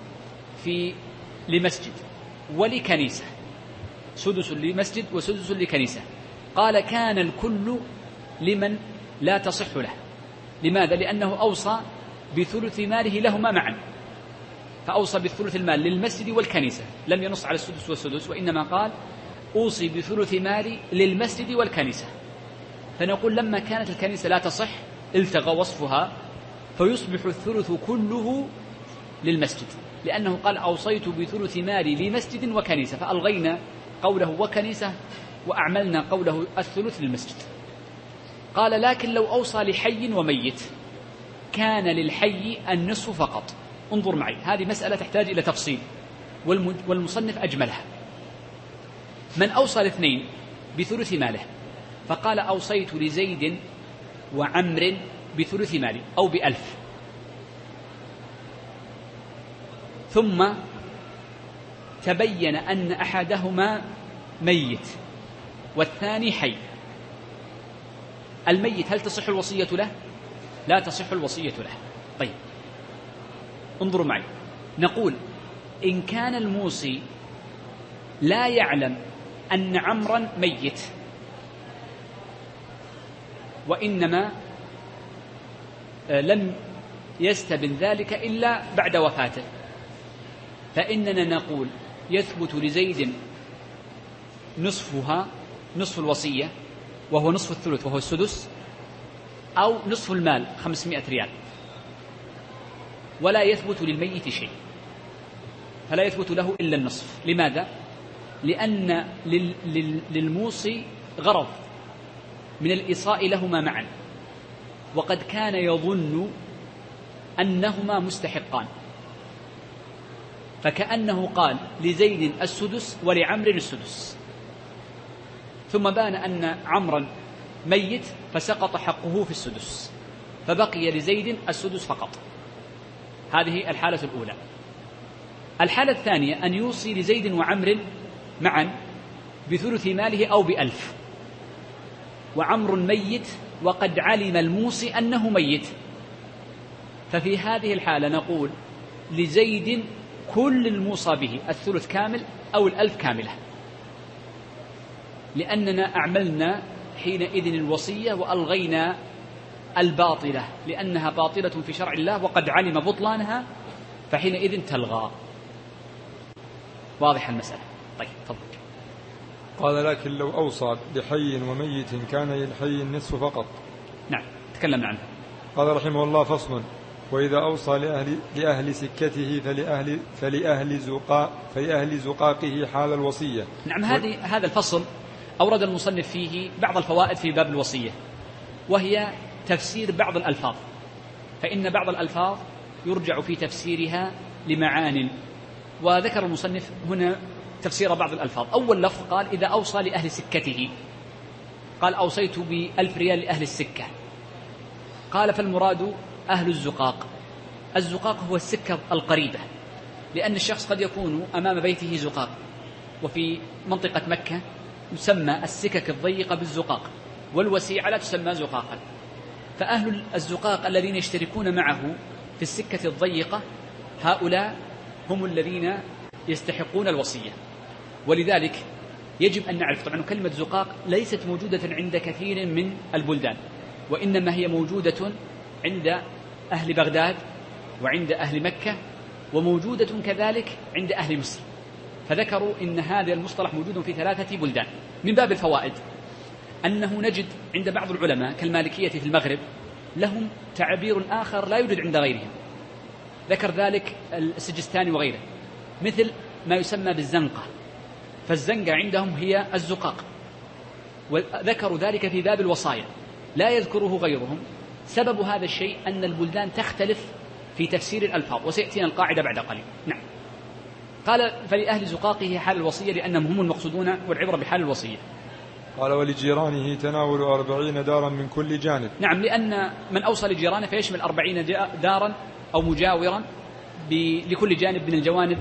لمسجد ولكنيسة، سدس لمسجد وسدس لكنيسة. قال كان الكل لمن لا تصح له. لماذا؟ لأنه أوصى بثلث ماله لهما معا، فأوصى بثلث المال للمسجد والكنيسة، لم ينص على السدس والسدس، وإنما قال أوصي بثلث مالي للمسجد والكنيسة. فنقول لما كانت الكنيسة لا تصح التغى وصفها، فيصبح الثلث كله للمسجد، لأنه قال أوصيت بثلث مالي لمسجد وكنيسة، فألغينا قوله وكنيسة وأعملنا قوله الثلث للمسجد. قال لكن لو أوصى لحي وميت كان للحي النصف فقط. انظر معي، هذه مسألة تحتاج إلى تفصيل، والمصنف أجملها. من أوصى لاثنين بثلث ماله، فقال أوصيت لزيد وعمر بثلث مالي أو ب1000، ثم تبين أن أحدهما ميت والثاني حي. الميت هل تصح الوصية له؟ لا تصح الوصية له. طيب انظروا معي، نقول إن كان الموصي لا يعلم أن عمرا ميت، وإنما لم يستبن ذلك إلا بعد وفاته، فإننا نقول يثبت لزيد نصف الوصية وهو نصف الثلث وهو السدس، أو نصف المال 500 ريال، ولا يثبت للميت شيء، فلا يثبت له إلا النصف. لماذا؟ لأن للموصي غرض من الإيصاء لهما معا، وقد كان يظن أنهما مستحقان، فكأنه قال لزيد السدس ولعمر السدس، ثم بان أن عمرا ميت فسقط حقه في السدس، فبقي لزيد السدس فقط. هذه الحالة الأولى. الحالة الثانية أن يوصي لزيد وعمر معا بثلث ماله أو ب1000، وعمر ميت وقد علم الموصي أنه ميت، ففي هذه الحالة نقول لزيد كل الموصى به الثلث كامل أو 1000 كاملة، لأننا أعملنا حينئذ الوصية وألغينا الباطلة، لأنها باطلة في شرع الله وقد علم بطلانها، فحينئذ تلغى. واضح المسألة؟ طيب تفضل. قال لكن لو أوصى لحي وميت كان للحي النصف فقط. نعم تكلمنا عنه. قال رحمه الله فصل: وإذا أوصى لأهل سكته فلأهل زقاقه حال الوصية. نعم هذا الفصل أورد المصنف فيه بعض الفوائد في باب الوصية، وهي تفسير بعض الألفاظ، فإن بعض الألفاظ يرجع في تفسيرها لمعان، وذكر المصنف هنا تفسير بعض الألفاظ. أول لفظ قال إذا أوصى لأهل سكته، قال أوصيت ب1000 ريال لأهل السكة. قال فالمراد أهل الزقاق. الزقاق هو السكة القريبة، لأن الشخص قد يكون أمام بيته زقاق، وفي منطقة مكة يسمى السكك الضيقة بالزقاق، والوسيعة لا تسمى زقاقا. فأهل الزقاق الذين يشتركون معه في السكة الضيقة هؤلاء هم الذين يستحقون الوصية. ولذلك يجب أن نعرف طبعا كلمة زقاق ليست موجودة عند كثير من البلدان، وإنما هي موجودة عند أهل بغداد وعند أهل مكة، وموجودة كذلك عند أهل مصر، فذكروا إن هذا المصطلح موجود في 3 بلدان. من باب الفوائد أنه نجد عند بعض العلماء كالمالكية في المغرب لهم تعبير آخر لا يوجد عند غيرهم، ذكر ذلك السجستاني وغيره، مثل ما يسمى بالزنقة، فالزنقة عندهم هي الزقاق، وذكروا ذلك في باب الوصايا لا يذكره غيرهم. سبب هذا الشيء أن البلدان تختلف في تفسير الألفاظ، وسيأتينا القاعدة بعد قليل. نعم. قال فلأهل زقاقه حال الوصية لأنهم هم المقصودون والعبرة بحال الوصية. قال ولجيرانه تناول 40 دارا من كل جانب. نعم، لأن من أوصى لجيرانه فيشمل 40 دارا أو مجاورا لكل جانب من الجوانب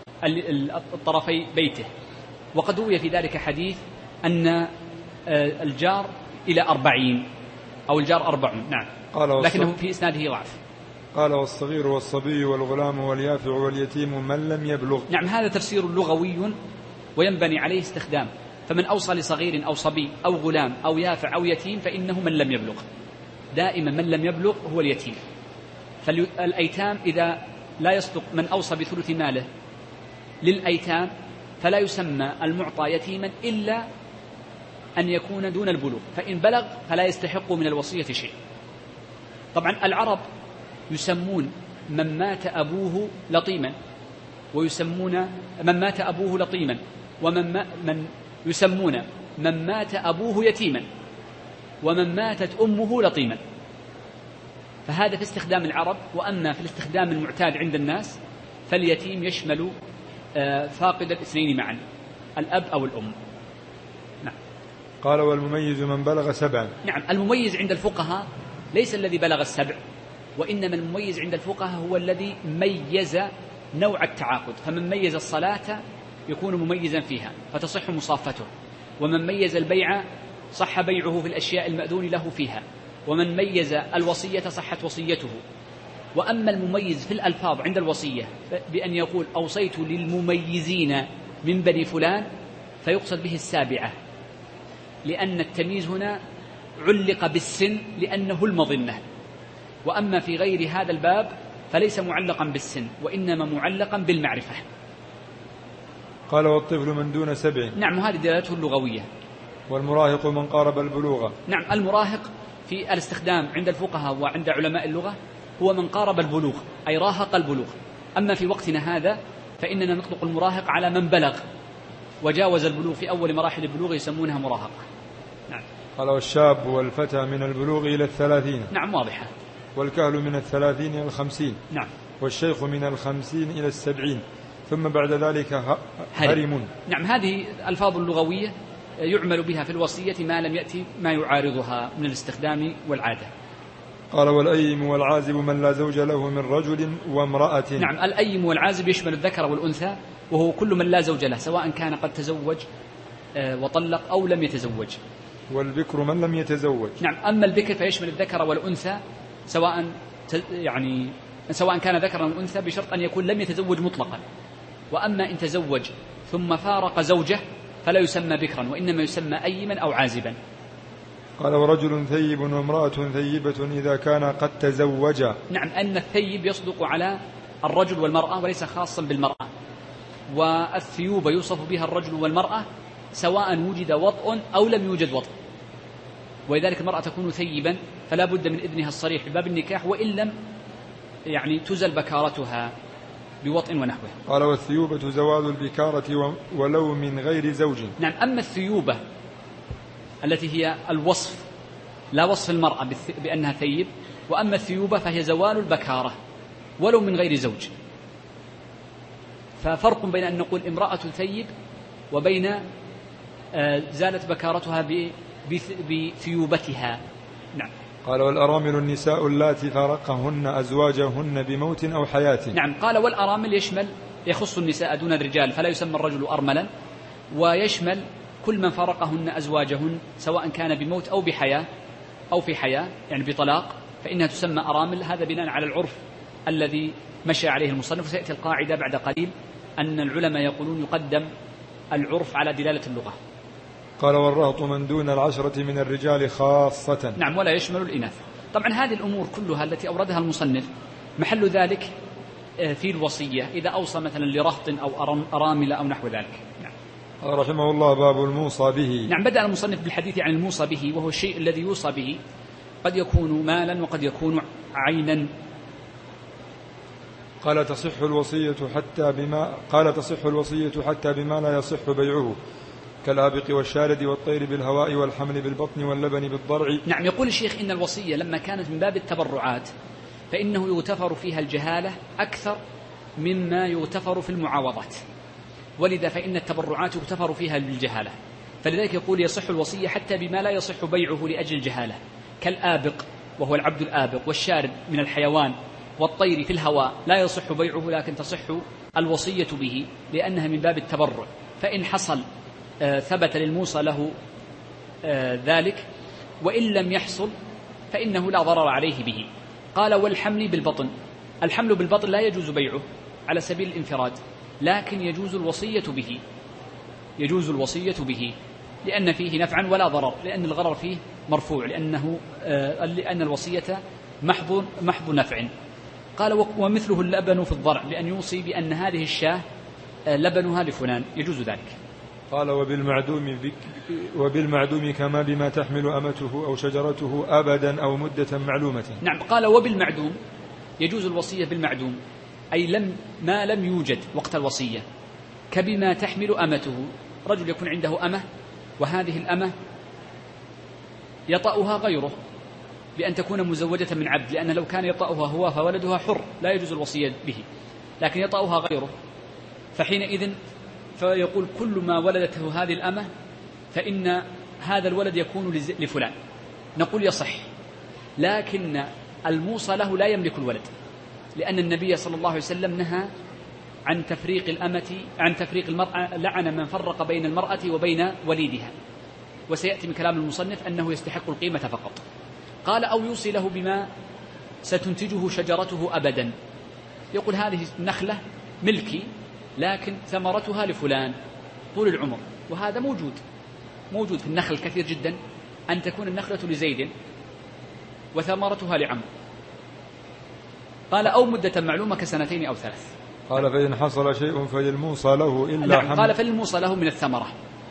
الطرفي بيته. وقد روي في ذلك حديث أن الجار إلى 40 أو الجار 40. نعم، لكنه في إسناده ضعف. قال والصغير والصبي والغلام واليافع واليتيم من لم يبلغ. نعم، هذا تفسير لغوي وينبني عليه استخدام، فمن أوصى لصغير أو صبي أو غلام أو يافع أو يتيم فإنه من لم يبلغ. دائما من لم يبلغ هو اليتيم. فالأيتام إذا لا يصدق من أوصى بثلث ماله للأيتام فلا يسمى المعطى يتيما إلا أن يكون دون البلوغ، فإن بلغ فلا يستحق من الوصية شيء. طبعا العرب يسمون من مات أبوه لطيما، ويسمون من مات أبوه لطيما، ومن يسمون من مات أبوه يتيما، ومن ماتت أمه لطيما. فهذا في استخدام العرب. وأما في الاستخدام المعتاد عند الناس فاليتيم يشمل فاقد الاثنين معا، الأب أو الأم. نعم. قال والمميز من بلغ 7. نعم، المميز عند الفقهاء ليس الذي بلغ 7، وإنما المميز عند الفقهاء هو الذي ميز نوع التعاقد. فمن ميز الصلاة يكون مميزا فيها فتصح مصافته، ومن ميز البيع صح بيعه في الأشياء المأذون له فيها، ومن ميز الوصية صحت وصيته. وأما المميز في الألفاظ عند الوصية بأن يقول أوصيت للمميزين من بني فلان فيقصد به 7، لأن التمييز هنا علق بالسن لأنه المظنة. وأما في غير هذا الباب فليس معلقا بالسن، وإنما معلقا بالمعرفة. قال والطفل من دون 7. نعم، هذه دلالته اللغوية. والمراهق من قارب البلوغ. نعم، المراهق في الاستخدام عند الفقهاء وعند علماء اللغة هو من قارب البلوغ أي راهق البلوغ. أما في وقتنا هذا فإننا نطلق المراهق على من بلغ وجاوز البلوغ في أول مراحل البلوغ يسمونها مراهقة. نعم. قال والشاب والفتى من البلوغ إلى 30. نعم، واضحة. والكهل من 30 إلى 50. نعم. والشيخ من 50 إلى 70، ثم بعد ذلك هرم. نعم، هذه الألفاظ اللغوية يعمل بها في الوصية ما لم يأتي ما يعارضها من الاستخدام والعادة. قال والأيم والعازب من لا زوج له من رجل وامرأة. نعم، الأيم والعازب يشمل الذكر والأنثى، وهو كل من لا زوج له سواء كان قد تزوج وطلق أو لم يتزوج. والبكر من لم يتزوج. نعم، أما البكر فيشمل الذكر والأنثى سواء كان ذكرا أو أنثى بشرط أن يكون لم يتزوج مطلقا. وأما إن تزوج ثم فارق زوجه فلا يسمى بكرا، وإنما يسمى أيما أو عازبا. قال ورجل ثيب وامرأة ثيبة إذا كان قد تزوجا. نعم، أن الثيب يصدق على الرجل والمرأة وليس خاصا بالمرأة، والثيوب يوصف بها الرجل والمرأة سواء وجد وطء أو لم يوجد وطء، ولذلك المرأة تكون ثيبا فلا بد من إذنها الصريح في باب النكاح، وإن لم تزل بكارتها بوطء ونحوه. قال والثيوبة زوال البكارة ولو من غير زوج. نعم، أما الثيوبة التي هي الوصف لا وصف المرأة بأنها ثيب، وأما الثيوبة فهي زوال البكارة ولو من غير زوج. ففرق بين أن نقول امرأة ثيب وبين زالت بكارتها بثيوبتها. نعم. قال والأرامل النساء اللاتي فارقهن أزواجهن بموت أو حياة. نعم، قال والأرامل يخص النساء دون الرجال، فلا يسمى الرجل أرملا، ويشمل كل من فارقهن أزواجهن سواء كان بموت أو بحياة أو في حياة، يعني بطلاق، فإنها تسمى أرامل. هذا بناء على العرف الذي مشى عليه المصنف. وسيأتي القاعدة بعد قليل أن العلماء يقولون يقدم العرف على دلالة اللغة. قال والرهط من دون 10 من الرجال خاصة. نعم، ولا يشمل الإناث. طبعا هذه الأمور كلها التي أوردها المصنف محل ذلك في الوصية إذا أوصى مثلا لرهط أو أرامل أو نحو ذلك. نعم. رحمه الله باب الموصى به. نعم، بدأ المصنف بالحديث عن الموصى به، وهو الشيء الذي يوصى به، قد يكون مالا وقد يكون عينا. قال تصح الوصية حتى بما لا يصح بيعه كالآبق والشارد والطير بالهواء والحمل بالبطن واللبن بالضرع. نعم، يقول الشيخ إن الوصية لما كانت من باب التبرعات فإنه يغتفر فيها الجهالة أكثر مما يغتفر في المعاوضات، ولذا فإن التبرعات يغتفر فيها بالجهالة، فلذلك يقول يصح الوصية حتى بما لا يصح بيعه لأجل الجهالة كالآبق وهو العبد الآبق، والشارد من الحيوان، والطير في الهواء لا يصح بيعه لكن تصح الوصية به لأنها من باب التبرع، فإن حصل ثبت للموصى له ذلك، وإن لم يحصل فإنه لا ضرر عليه به. قال والحمل بالبطن. الحمل بالبطن لا يجوز بيعه على سبيل الانفراد، لكن يجوز الوصية به لأن فيه نفعا ولا ضرر، لأن الغرر فيه مرفوع، لأن الوصية محض نفع. قال ومثله اللبن في الضرع، لأن يوصي بأن هذه الشاة لبنها لفلان، يجوز ذلك. قال وبالمعدوم كما بما تحمل أمته أو شجرته أبدا أو مدة معلومة. نعم، قال وبالمعدوم يجوز الوصية بالمعدوم، أي ما لم يوجد وقت الوصية، كبما تحمل أمته. رجل يكون عنده أمة وهذه الأمة يطأها غيره بأن تكون مزوجة من عبد، لأن لو كان يطأها هو فولدها حر لا يجوز الوصية به، لكن يطأها غيره، فحينئذ فيقول كل ما ولدته هذه الأمة فإن هذا الولد يكون لفلان. نقول يصح، لكن الموصى له لا يملك الولد، لأن النبي صلى الله عليه وسلم نهى عن تفريق المرأة، لعن من فرق بين المرأة وبين وليدها، وسيأتي من كلام المصنف أنه يستحق القيمة فقط. قال أو يوصي له بما ستنتجه شجرته أبدا، يقول هذه النخلة ملكي لكن ثمرتها لفلان طول العمر، وهذا موجود في النخل كثير جدا، أن تكون النخلة لزيد وثمرتها لعمر. قال أو مدة معلومة كسنتين أو 3. قال فإن حصل شيء فللموصى له إلا حمل. قال فللموصى له من الثمرة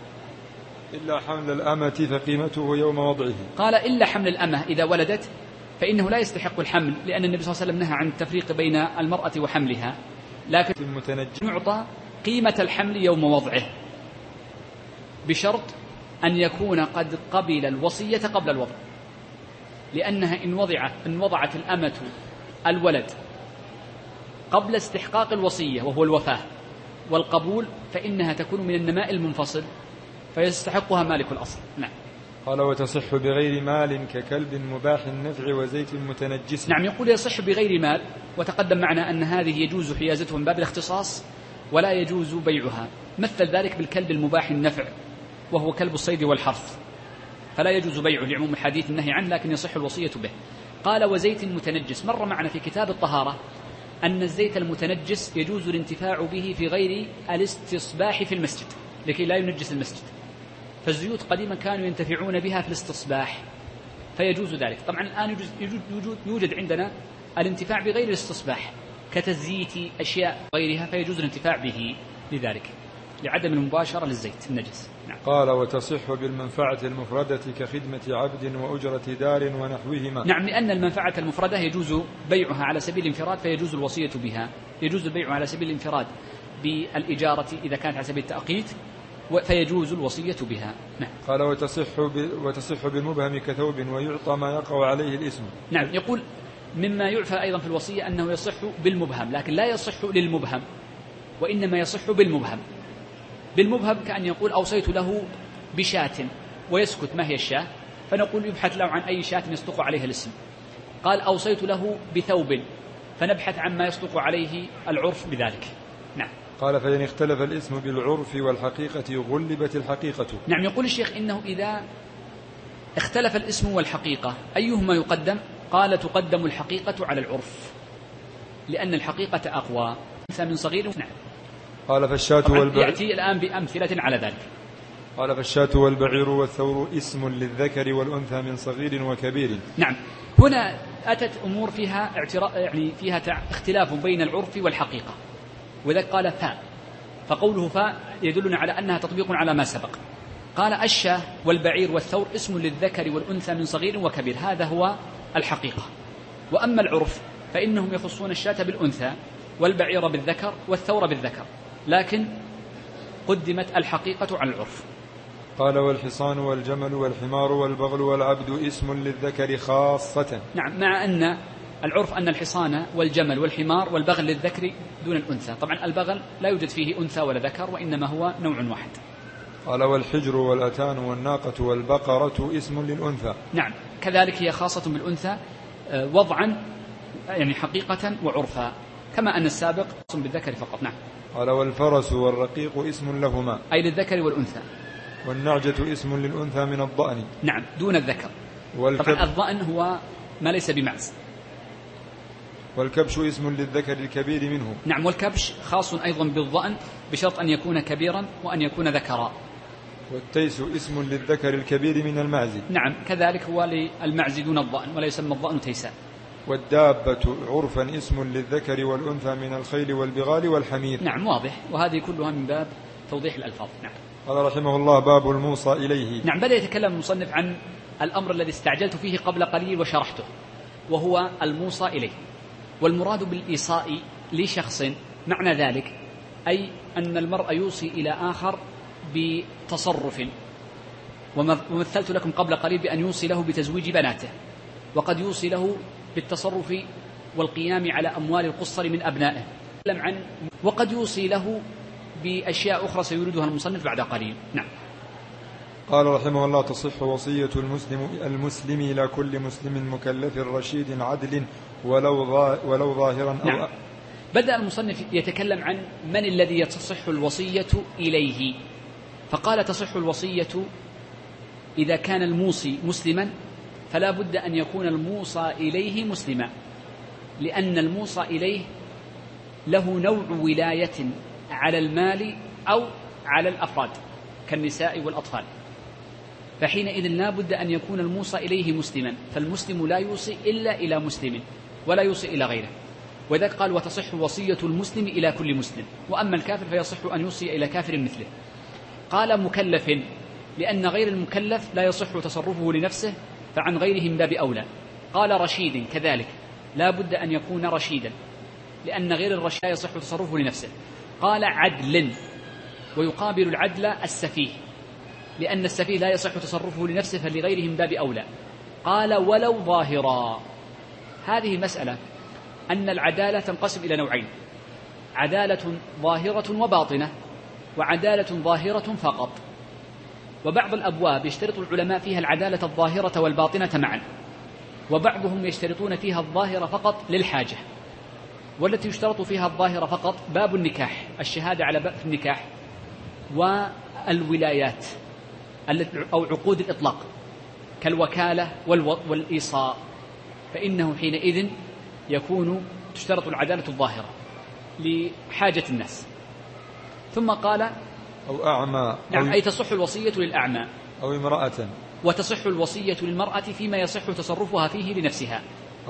إلا حمل الأمة فقيمته يوم وضعه. قال إلا حمل الأمة إذا ولدت فإنه لا يستحق الحمل، لأن النبي صلى الله عليه وسلم نهى عن التفريق بين المرأة وحملها، لكن يعطى قيمة الحمل يوم وضعه بشرط أن يكون قد قبل الوصية قبل الوضع، لأنها إن وضعت الأمة الولد قبل استحقاق الوصية وهو الوفاة والقبول فإنها تكون من النماء المنفصل فيستحقها مالك الأصل. نعم. قال وتصح بغير مال ككلب مباح النفع وزيت متنجس. نعم، يقول يصح بغير مال، وتقدم معنا أن هذه يجوز حيازته من باب الاختصاص ولا يجوز بيعها. مثل ذلك بالكلب المباح النفع وهو كلب الصيد والحرث، فلا يجوز بيعه لعموم الحديث النهي عنه، لكن يصح الوصية به. قال وزيت متنجس. مر معنا في كتاب الطهارة أن الزيت المتنجس يجوز الانتفاع به في غير الاستصباح في المسجد لكي لا ينجس المسجد، فالزيوت قديما كانوا ينتفعون بها في الاستصباح فيجوز ذلك. طبعا الآن يوجد عندنا الانتفاع بغير الاستصباح كتزييت أشياء غيرها، فيجوز الانتفاع به لذلك لعدم المباشرة للزيت النجس. نعم. قال وتصح بالمنفعة المفردة كخدمة عبد وأجرة دار ونحوهما. نعم، لأن المنفعة المفردة يجوز بيعها على سبيل الانفراد فيجوز الوصية بها، يجوز البيع على سبيل الانفراد بالإجارة إذا كانت على سبيل التأقيت فيجوز الوصية بها. نعم. قال وتصح بالمبهم كثوب ويعطى ما يقع عليه الاسم. نعم، يقول مما يعفى أيضا في الوصية أنه يصح بالمبهم، لكن لا يصح للمبهم، وإنما يصح بالمبهم. بالمبهم كأن يقول أوصيت له بشاة ويسكت ما هي الشاة، فنقول يبحث له عن أي شاة يصدق عليها الاسم. قال أوصيت له بثوب، فنبحث عن ما يصدق عليه العرف بذلك. نعم. قال فإن اختلف الاسم بالعرف والحقيقة غلبت الحقيقة. نعم، يقول الشيخ إنه إذا اختلف الاسم والحقيقة أيهما يقدم؟ قال تقدم الحقيقة على العرف، لأن الحقيقة أقوى من صغير. نعم. قال فالشاة والبعير، يأتي الآن بأمثلة على ذلك. قال فالشاة والبعير والثور اسم للذكر والأنثى من صغير وكبير. نعم، هنا أتت أمور فيها يعني فيها اختلاف بين العرف والحقيقة، وذلك قال فاء، فقوله فاء يدلنا على أنها تطبيق على ما سبق. قال الشاة والبعير والثور اسم للذكر والأنثى من صغير وكبير، هذا هو الحقيقة. وأما العرف فإنهم يخصون الشاة بالأنثى والبعير بالذكر والثور بالذكر، لكن قدمت الحقيقة على العرف. قال والحصان والجمل والحمار والبغل والعبد اسم للذكر خاصة. نعم، مع أن العرف أن الحصان والجمل والحمار والبغل للذكر دون الأنثى. طبعا البغل لا يوجد فيه أنثى ولا ذكر، وإنما هو نوع واحد. قال والحجر والأتان والناقة والبقرة اسم للأنثى. نعم، كذلك هي خاصة بالأنثى وضعا يعني حقيقة وعرفا، كما أن السابق اسم بالذكر فقط. نعم. قال والفرس والرقيق اسم لهما، أي للذكر والأنثى. والنعجة اسم للأنثى من الضأن. نعم، دون الذكر. طبعا الضأن هو ما ليس بمعز. والكبش اسم للذكر الكبير منه. نعم، والكبش خاص أيضا بالضأن بشرط أن يكون كبيرا وأن يكون ذكرا. والتيس اسم للذكر الكبير من المعز. نعم، كذلك هو للمعز دون الضأن، ولا يسمى الضأن تيسا. والدابة عرفا اسم للذكر والأنثى من الخيل والبغال والحمير. نعم، واضح، وهذه كلها من باب توضيح الألفاظ. نعم. قال رحمه الله باب الموصى إليه. نعم، بدأ يتكلم المصنف عن الأمر الذي استعجلت فيه قبل قليل وشرحته، وهو الموصى إليه. والمراد بالإيصاء لشخص معنى ذلك أي أن المرء يوصي إلى آخر بتصرف، ومثلت لكم قبل قليل بأن يوصي له بتزويج بناته، وقد يوصي له بالتصرف والقيام على أموال القصر من أبنائه، وقد يوصي له بأشياء أخرى سيوردها المصنف بعد قليل. نعم. قال رحمه الله تصح وصية المسلم إلى كل مسلم مكلف رشيد عدل ولو ظاهرا أو نعم. بدأ المصنف يتكلم عن من الذي تصح الوصية إليه، فقال تصح الوصية إذا كان الموصي مسلما، فلا بد أن يكون الموصى إليه مسلما، لأن الموصى إليه له نوع ولاية على المال أو على الأفراد كالنساء والأطفال، فحينئذ لا بد أن يكون الموصى إليه مسلما، فالمسلم لا يوصي إلا إلى مسلم ولا يوصي إلى غيره. وذلك قال وتصح وصية المسلم إلى كل مسلم، وأما الكافر فيصح أن يوصي إلى كافر مثله. قال مكلف لأن غير المكلف لا يصح تصرفه لنفسه، فعن غيره من باب أولى. قال رشيد كذلك لا بد أن يكون رشيدا، لأن غير الرشيد لا يصح تصرفه لنفسه. قال عدل، ويقابل العدل السفيه، لأن السفيه لا يصح تصرفه لنفسه فلغيره من باب أولى. قال ولو ظاهرا. هذه مسألة أن العدالة تنقسم إلى نوعين: عدالة ظاهرة وباطنة، وعدالة ظاهرة فقط. وبعض الأبواب يشترط العلماء فيها العدالة الظاهرة والباطنة معا، وبعضهم يشترطون فيها الظاهرة فقط للحاجة. والتي يشترط فيها الظاهرة فقط باب النكاح، الشهادة على باب النكاح، والولايات أو عقود الإطلاق كالوكالة والإيصاء، فإنه حينئذ يكون تشترط العدالة الظاهرة لحاجة الناس. ثم قال أو أعمى، نعم، أي تصح الوصية للأعمى أو امرأة، وتصح الوصية للمرأة فيما يصح تصرفها فيه لنفسها،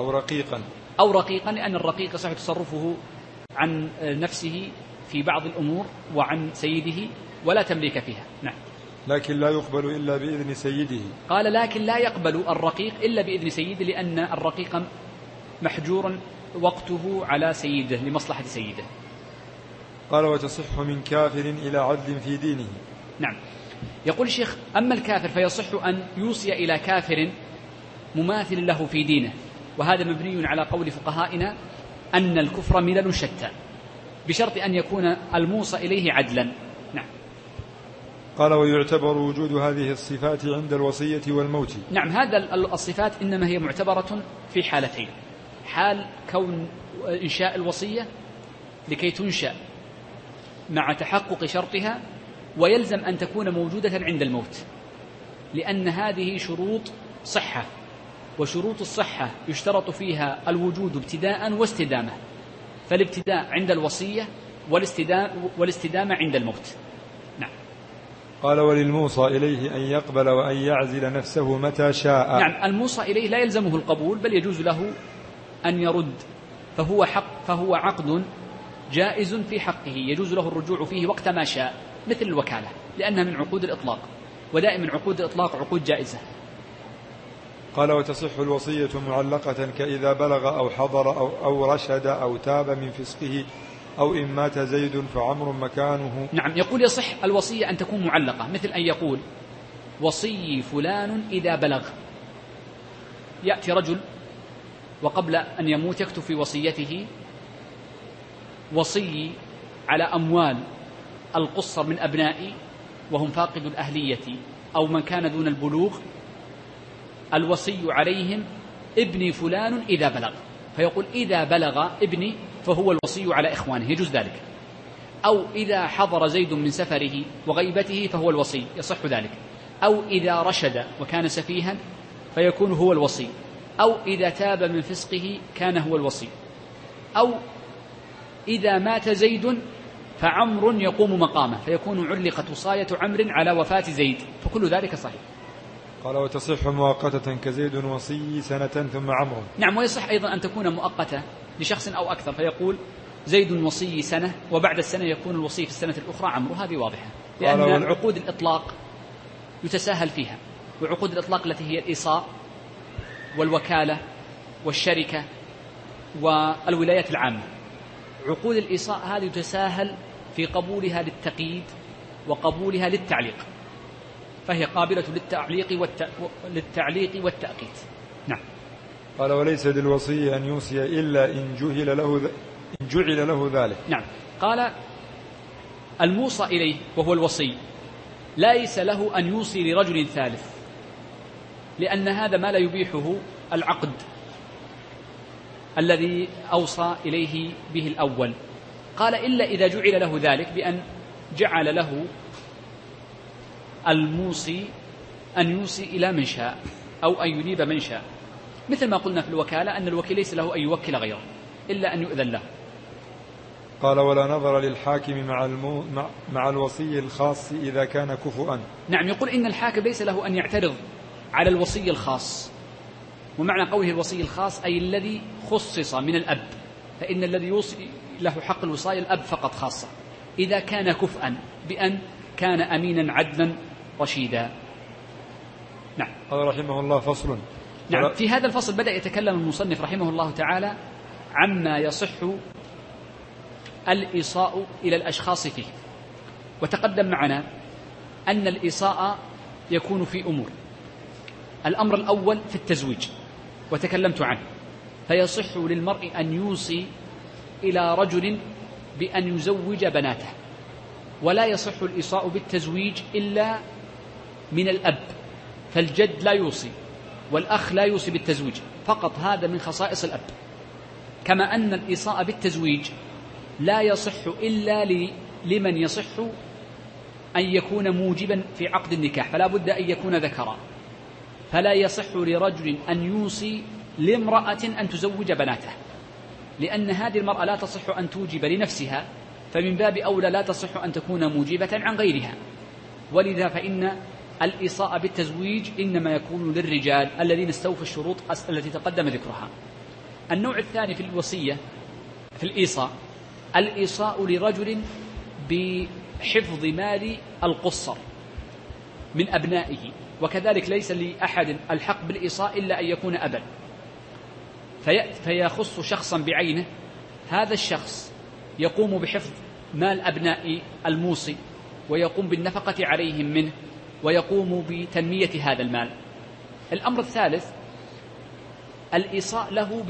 أو رقيقا، لأن الرقيق يصح تصرفه عن نفسه في بعض الأمور وعن سيده ولا تملك فيها. نعم. لكن لا يقبل إلا بإذن سيده. قال لكن لا يقبل الرقيق إلا بإذن سيده، لأن الرقيق محجور وقته على سيده لمصلحة سيده. قال وتصح من كافر إلى عدل في دينه. نعم. يقول الشيخ أما الكافر فيصح أن يوصي إلى كافر مماثل له في دينه، وهذا مبني على قول فقهائنا أن الكفر ملل شتى، بشرط أن يكون الموصى إليه عدلا. نعم. قال ويعتبر وجود هذه الصفات عند الوصية والموت. نعم، هذا الصفات إنما هي معتبرة في حالتين: حال كون إنشاء الوصية لكي تنشأ مع تحقق شرطها، ويلزم أن تكون موجودة عند الموت، لأن هذه شروط صحة، وشروط الصحة يشترط فيها الوجود ابتداء واستدامة، فالابتداء عند الوصية والاستدامة عند الموت. نعم. قال وللموصى إليه أن يقبل وأن يعزل نفسه متى شاء. نعم، الموصى إليه لا يلزمه القبول، بل يجوز له أن يرد، فهو عقد جائز في حقه، يجوز له الرجوع فيه وقت ما شاء، مثل الوكالة، لأنها من عقود الإطلاق، ودائما عقود الإطلاق عقود جائزة. قال وتصح الوصية معلقة كإذا بلغ أو حضر أو رشد أو تاب من فسقه أو إن مات زيد فعمر مكانه. نعم، يقول يصح الوصية أن تكون معلقة، مثل أن يقول وصي فلان إذا بلغ. يأتي رجل وقبل أن يموت يكتب في وصيته وصي على أموال القصر من أبنائي وهم فاقد الأهلية أو من كان دون البلوغ، الوصي عليهم ابني فلان إذا بلغ، فيقول إذا بلغ ابني فهو الوصي على إخوانه، يجوز ذلك. أو إذا حضر زيد من سفره وغيبته فهو الوصي، يصح ذلك. أو إذا رشد وكان سفيها فيكون هو الوصي. أو إذا تاب من فسقه كان هو الوصي. أو إذا مات زيد فعمر يقوم مقامه، فيكون علقت وصاية عمرو على وفاة زيد، فكل ذلك صحيح. قال وتصح مؤقتة كزيد وصي سنة ثم عمرو. نعم، ويصح أيضا أن تكون مؤقتة لشخص أو أكثر، فيقول زيد وصي سنة وبعد السنة يكون الوصي في السنة الأخرى عمرو، هذه واضحة، لأن عقود الإطلاق يتساهل فيها، وعقود الإطلاق التي هي الإيصاء والوكالة والشركة والولايات العامة، عقود الإيصاء هذه يتساهل في قبولها للتقييد وقبولها للتعليق، فهي قابلة للتعليق والتأقيت. نعم. قال وليس للوصي أن يوصي إلا إن جعل له ذلك. نعم. قال الموصى إليه وهو الوصي ليس له أن يوصي لرجل ثالث، لأن هذا ما لا يبيحه العقد الذي أوصى إليه به الأول. قال إلا إذا جعل له ذلك بأن جعل له الموصي أن يوصي إلى من شاء أو أن ينيب من شاء، مثل ما قلنا في الوكالة أن الوكيل ليس له أن يوكل غيره إلا أن يؤذن له. قال ولا نظر للحاكم مع الوصي الخاص إذا كان كفؤا. نعم، يقول إن الحاكم ليس له أن يعترض على الوصي الخاص، ومعنى قوله الوصي الخاص أي الذي خصص من الأب، فإن الذي يوصي له حق الوصاية الأب فقط خاصة، إذا كان كفءا بأن كان أمينا عدلا رشيدا. نعم. قال رحمه الله فصل. نعم، في هذا الفصل بدأ يتكلم المصنف رحمه الله تعالى عما يصح الإيصاء إلى الأشخاص فيه، وتقدم معنا أن الإيصاء يكون في أمور. الأمر الأول في التزويج وتكلمت عنه، فيصح للمرء أن يوصي إلى رجل بأن يزوج بناته، ولا يصح الإيصاء بالتزويج إلا من الأب، فالجد لا يوصي والأخ لا يوصي بالتزويج فقط، هذا من خصائص الأب. كما أن الإيصاء بالتزويج لا يصح إلا لمن يصح أن يكون موجبا في عقد النكاح، فلا بد أن يكون ذكرا، فلا يصح لرجل أن يوصي لامرأة أن تزوج بناته، لأن هذه المرأة لا تصح أن توجب لنفسها، فمن باب أولى لا تصح أن تكون موجبة عن غيرها. ولذا فإن الإيصاء بالتزويج إنما يكون للرجال الذين استوفوا الشروط التي تقدم ذكرها. النوع الثاني في الوصية في الإيصاء لرجل بحفظ مال القصر من أبنائه، وكذلك ليس لأحد الحق بالإيصاء إلا أن يكون أبا، فيخص شخصا بعينه، هذا الشخص يقوم بحفظ مال أبناء الموصي ويقوم بالنفقة عليهم منه ويقوم بتنمية هذا المال. الأمر الثالث الإيصاء له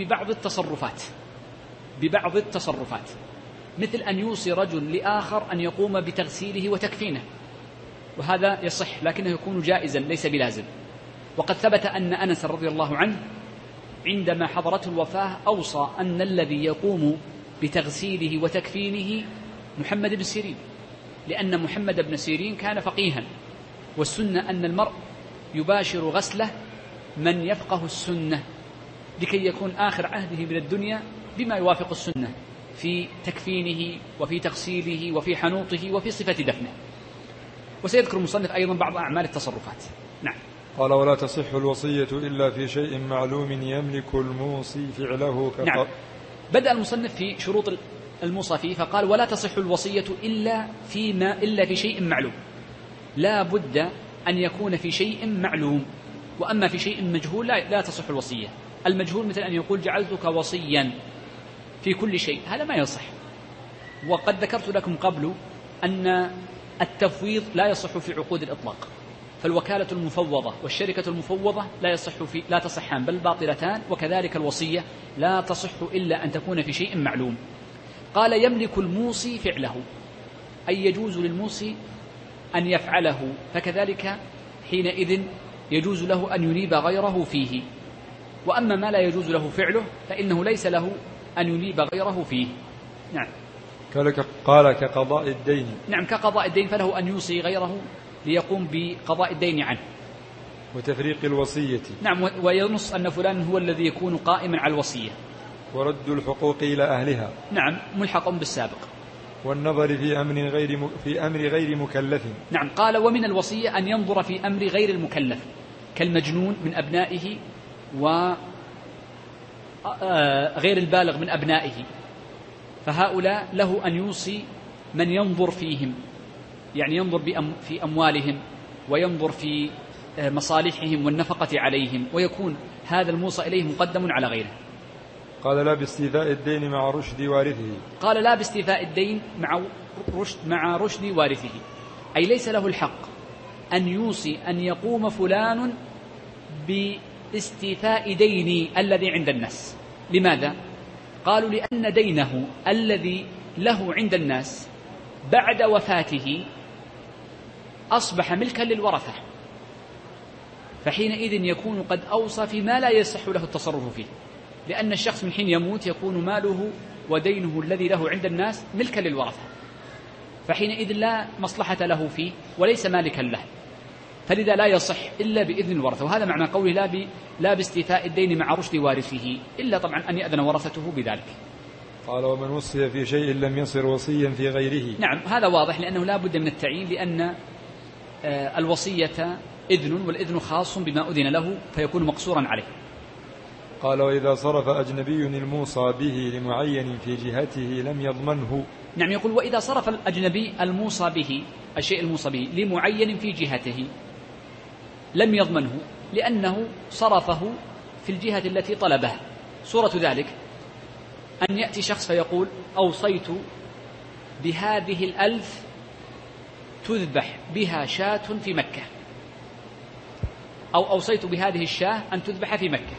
ببعض التصرفات، مثل أن يوصي رجل لآخر أن يقوم بتغسيله وتكفينه، وهذا يصح لكنه يكون جائزا ليس بلازم. وقد ثبت أن أنس رضي الله عنه عندما حضرته الوفاة أوصى أن الذي يقوم بتغسيله وتكفينه محمد بن سيرين، لأن محمد بن سيرين كان فقيها، والسنة أن المرء يباشر غسله من يفقه السنة لكي يكون آخر عهده من الدنيا بما يوافق السنة في تكفينه وفي تغسيله وفي حنوطه وفي صفة دفنه. وسيذكر المصنف أيضا بعض أعمال التصرفات. نعم. قال ولا تصح الوصية إلا في شيء معلوم يملك الموصي فعله نعم. بدأ المصنف في شروط الموصى فيه فقال ولا تصح الوصية إلا في شيء معلوم. لا بد أن يكون في شيء معلوم، وأما في شيء مجهول لا تصح الوصية. المجهول مثل أن يقول جعلتك وصيا في كل شيء، هذا ما يصح. وقد ذكرت لكم قبل أن التفويض لا يصح في عقود الإطلاق، فالوكالة المفوضة والشركة المفوضة لا تصحان بل باطلتان، وكذلك الوصية لا تصح إلا أن تكون في شيء معلوم. قال يملك الموصي فعله، أي يجوز للموصي أن يفعله، فكذلك حينئذ يجوز له أن ينيب غيره فيه. وأما ما لا يجوز له فعله فإنه ليس له أن ينيب غيره فيه. نعم. قال كقضاء الدين. نعم، كقضاء الدين فله أن يوصي غيره ليقوم بقضاء الدين عنه. وتفريق الوصية. نعم، وينص أن فلان هو الذي يكون قائما على الوصية. ورد الحقوق إلى أهلها. نعم، ملحق بالسابق. والنظر في أمر غير مكلف. نعم. قال ومن الوصية أن ينظر في أمر غير المكلف كالمجنون من أبنائه وغير البالغ من أبنائه، فهؤلاء له أن يوصي من ينظر فيهم، يعني ينظر في أموالهم وينظر في مصالحهم والنفقة عليهم، ويكون هذا الموصى إليه مقدم على غيره. قال لا باستيفاء الدين مع رشد وارثه. قال لا باستيفاء الدين مع رشد وارثه، أي ليس له الحق أن يوصي أن يقوم فلان باستيفاء ديني الذي عند الناس. لماذا؟ قالوا لأن دينه الذي له عند الناس بعد وفاته أصبح ملكا للورثة، فحينئذ يكون قد أوصى فيما لا يصح له التصرف فيه، لأن الشخص من حين يموت يكون ماله ودينه الذي له عند الناس ملكا للورثة، فحينئذ لا مصلحة له فيه وليس مالكا له، فلذا لا يصح إلا بإذن الورثة. وهذا معنى قوله لا باستيفاء الدين مع رشد وارثه، إلا طبعا أن يأذن ورثته بذلك. قال ومن وصي في شيء لم يصر وصيا في غيره. نعم، هذا واضح لأنه لا بد من التعيين، لأن الوصية إذن، والإذن خاص بما أذن له فيكون مقصورا عليه. قال وإذا صرف أجنبي الموصى به لمعين في جهته لم يضمنه. نعم، يقول وإذا صرف الأجنبي الموصى به، الشيء الموصى به لمعين في جهته لم يضمنه، لأنه صرفه في الجهة التي طلبها. صورة ذلك أن يأتي شخص فيقول أوصيت بهذه 1000 تذبح بها شاة في مكة، أو أوصيت بهذه الشاة أن تذبح في مكة،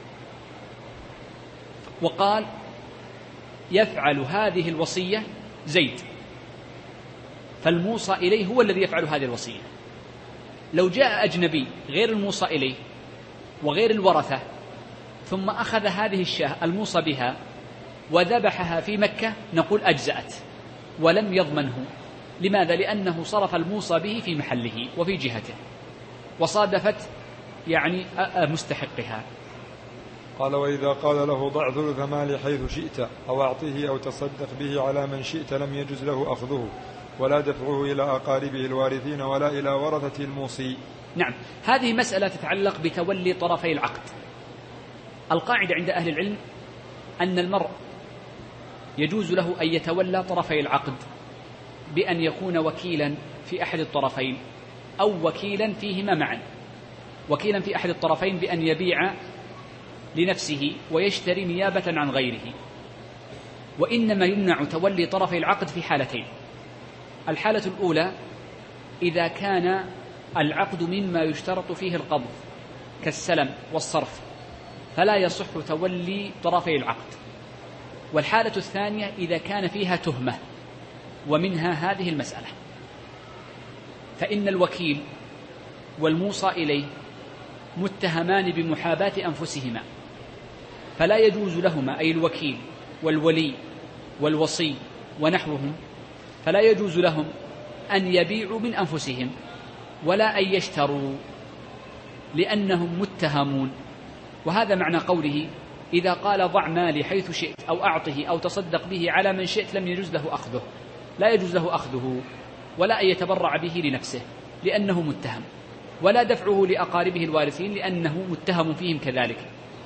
وقال يفعل هذه الوصية زيد، فالموصى إليه هو الذي يفعل هذه الوصية. لو جاء أجنبي غير الموصى إليه وغير الورثة ثم أخذ هذه الشاة الموصى بها وذبحها في مكة نقول أجزأت ولم يضمنه. لماذا؟ لأنه صرف الموصى به في محله وفي جهته وصادفت يعني مستحقها. قال وإذا قال له ضع ثلث مالي حيث شئت أو أعطيه أو تصدق به على من شئت لم يجز له أخذه ولا دفعه إلى أقاربه الوارثين ولا إلى ورثة الموصي. نعم، هذه مسألة تتعلق بتولي طرفي العقد. القاعدة عند أهل العلم أن المرء يجوز له أن يتولى طرفي العقد بأن يكون وكيلا في أحد الطرفين أو وكيلا فيهما معا. وكيلا في أحد الطرفين بأن يبيع لنفسه ويشتري نيابة عن غيره. وإنما يمنع تولي طرفي العقد في حالتين: الحالة الأولى إذا كان العقد مما يشترط فيه القبض كالسلم والصرف فلا يصح تولي طرفي العقد. والحالة الثانية إذا كان فيها تهمة، ومنها هذه المسألة، فإن الوكيل والموصى إليه متهمان بمحاباة أنفسهما، فلا يجوز لهما أي الوكيل والولي والوصي ونحوهم فلا يجوز لهم أن يبيعوا من أنفسهم ولا أن يشتروا لأنهم متهمون. وهذا معنى قوله إذا قال ضع مالي حيث شئت أو أعطه أو تصدق به على من شئت لم يجوز له أخذه، لا يجوز له أخذه ولا أن يتبرع به لنفسه لأنه متهم، ولا دفعه لأقاربه الوارثين لأنه متهم فيهم كذلك.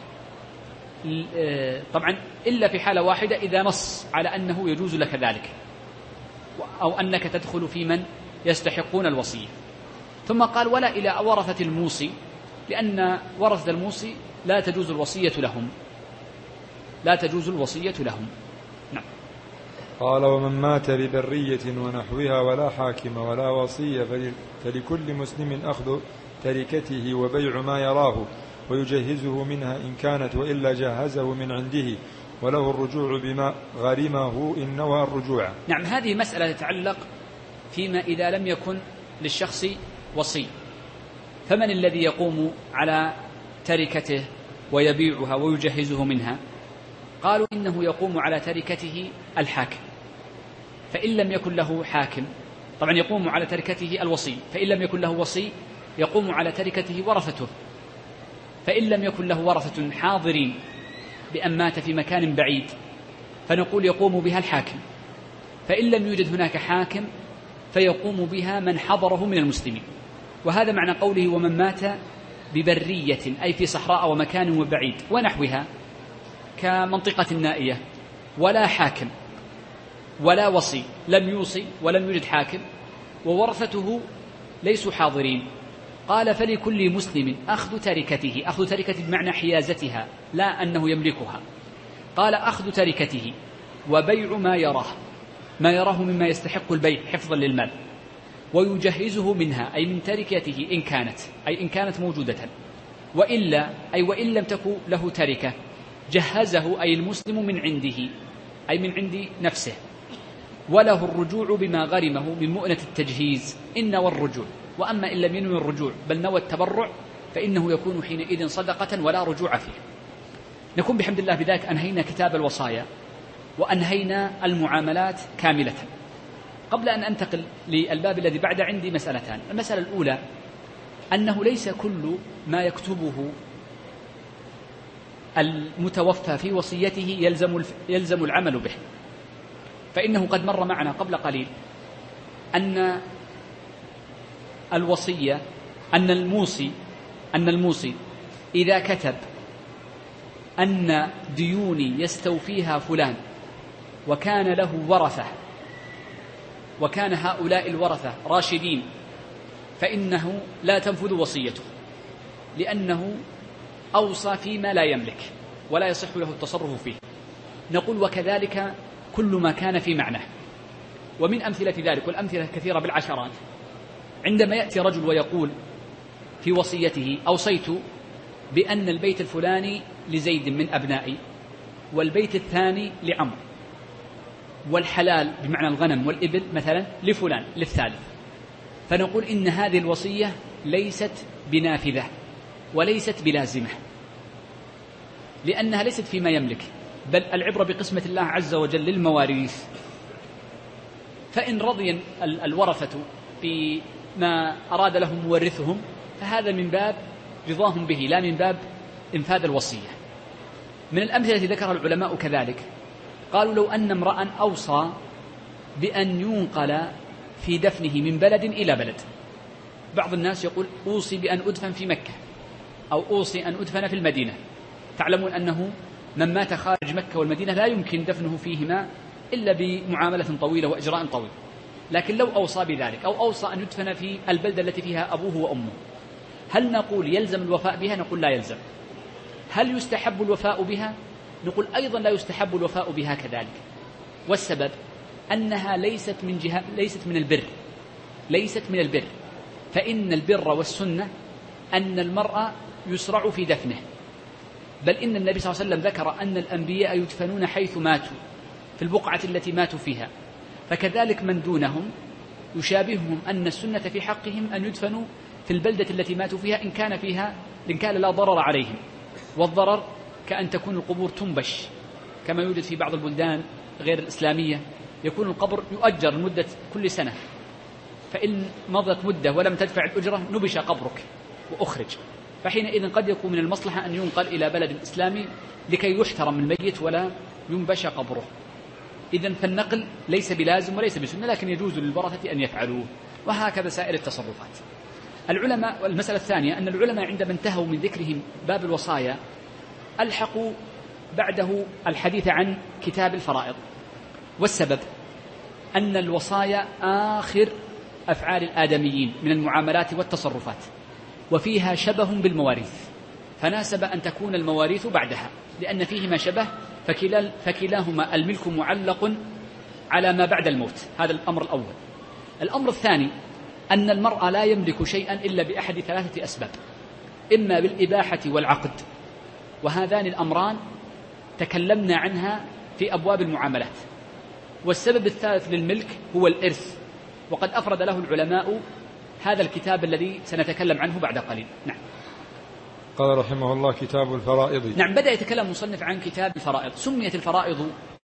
طبعا إلا في حالة واحدة، إذا نص على أنه يجوز لك ذلك أو أنك تدخل في من يستحقون الوصية. ثم قال ولا إلى ورثة الموصي، لأن ورثة الموصي لا تجوز الوصية لهم، لا تجوز الوصية لهم. نعم. قال ومن مات ببرية ونحوها ولا حاكم ولا وصية فلكل مسلم أخذ تركته وبيع ما يراه ويجهزه منها إن كانت، وإلا جهزه من عنده، وله الرجوع بما غرمه إن نوى الرجوع. نعم، هذه مسألة تتعلق فيما إذا لم يكن للشخص وصي، فمن الذي يقوم على تركته ويبيعها ويجهزه منها؟ قالوا إنه يقوم على تركته الحاكم، فإن لم يكن له حاكم، طبعا يقوم على تركته الوصي، فإن لم يكن له وصي يقوم على تركته ورثته، فإن لم يكن له ورثة حاضرين بأن مات في مكان بعيد فنقول يقوم بها الحاكم، فإن لم يوجد هناك حاكم فيقوم بها من حضره من المسلمين. وهذا معنى قوله ومن مات ببرية، أي في صحراء ومكان بعيد ونحوها كمنطقة النائية، ولا حاكم ولا وصي، لم يوصي ولم يوجد حاكم وورثته ليسوا حاضرين. قال فلكل مسلم أخذ تركته، أخذ تركته بمعنى حيازتها لا أنه يملكها. قال أخذ تركته وبيع ما يراه، ما يراه مما يستحق البيع حفظا للمال، ويجهزه منها أي من تركته إن كانت، أي إن كانت موجودة، وإلا أي وإن لم تكن له تركة جهزه أي المسلم من عنده أي من عند نفسه، وله الرجوع بما غرمه من مؤنة التجهيز إن نوى الرجوع. وأما إن لم ينوي الرجوع بل نوى التبرع فإنه يكون حينئذ صدقة ولا رجوع فيه. نكون بحمد الله بذلك أنهينا كتاب الوصايا وأنهينا المعاملات كاملة. قبل أن أنتقل للباب الذي بعد عندي مسألتان. المسألة الأولى أنه ليس كل ما يكتبه المتوفى في وصيته يلزم العمل به، فإنه قد مر معنا قبل قليل أن الوصية أن الموصي إذا كتب أن ديوني يستوفيها فلان وكان له ورثة وكان هؤلاء الورثة راشدين فإنه لا تنفذ وصيته، لأنه أوصى فيما لا يملك ولا يصح له التصرف فيه. نقول وكذلك كل ما كان في معناه. ومن أمثلة ذلك، والأمثلة كثيرة بالعشرات، عندما يأتي رجل ويقول في وصيته أوصيت بأن البيت الفلاني لزيد من أبنائي والبيت الثاني لعمر والحلال بمعنى الغنم والإبل مثلا لفلان للثالث، فنقول إن هذه الوصية ليست بنافذة وليست بلازمة، لأنها ليست فيما يملك، بل العبرة بقسمة الله عز وجل للمواريث. فإن رضي الورثة بما أراد لهم مورثهم فهذا من باب رضاهم به لا من باب إنفاذ الوصية. من الأمثلة التي ذكرها العلماء كذلك قالوا لو أن امرأ أوصى بأن ينقل في دفنه من بلد إلى بلد. بعض الناس يقول أوصي بأن أدفن في مكة أو أوصي أن أدفن في المدينة. تعلمون أنه من مات خارج مكة والمدينة لا يمكن دفنه فيهما إلا بمعاملة طويلة وإجراء طويل، لكن لو أوصى بذلك أو أوصى أن يدفن في البلدة التي فيها أبوه وأمه، هل نقول يلزم الوفاء بها؟ نقول لا يلزم. هل يستحب الوفاء بها؟ نقول أيضا لا يستحب الوفاء بها كذلك. والسبب أنها ليست من البر، فإن البر والسنة أن المرء يسرع في دفنه، بل إن النبي صلى الله عليه وسلم ذكر أن الأنبياء يدفنون حيث ماتوا في البقعة التي ماتوا فيها، فكذلك من دونهم يشابههم أن السنة في حقهم أن يدفنوا في البلدة التي ماتوا فيها إن كان لا ضرر عليهم. والضرر كأن تكون القبور تنبش كما يوجد في بعض البلدان غير الإسلامية، يكون القبر يؤجر لمدة كل سنة، فإن مضت مدة ولم تدفع الأجرة نبش قبرك وأخرج. فحينئذ قد يكون من المصلحة أن ينقل إلى بلد إسلامي لكي يحترم الميت ولا ينبش قبره. إذن فالنقل ليس بلازم وليس بسنة، لكن يجوز للورثة أن يفعلوه، وهكذا سائر التصرفات. العلماء، المسألة الثانية أن العلماء عندما انتهوا من ذكرهم باب الوصايا ألحقوا بعده الحديث عن كتاب الفرائض، والسبب أن الوصايا آخر أفعال الآدميين من المعاملات والتصرفات، وفيها شبه بالمواريث، فناسب أن تكون المواريث بعدها، لأن فيهما شبه، فكلاهما الملك معلق على ما بعد الموت. هذا الأمر الأول. الأمر الثاني أن المرء لا يملك شيئا إلا بأحد ثلاثة أسباب: إما بالإباحة والعقد، وهذان الأمران تكلمنا عنها في أبواب المعاملات. والسبب الثالث للملك هو الإرث، وقد أفرد له العلماء هذا الكتاب الذي سنتكلم عنه بعد قليل. نعم. قال رحمه الله: كتاب الفرائض. نعم، بدأ يتكلم مصنف عن كتاب الفرائض. سميت الفرائض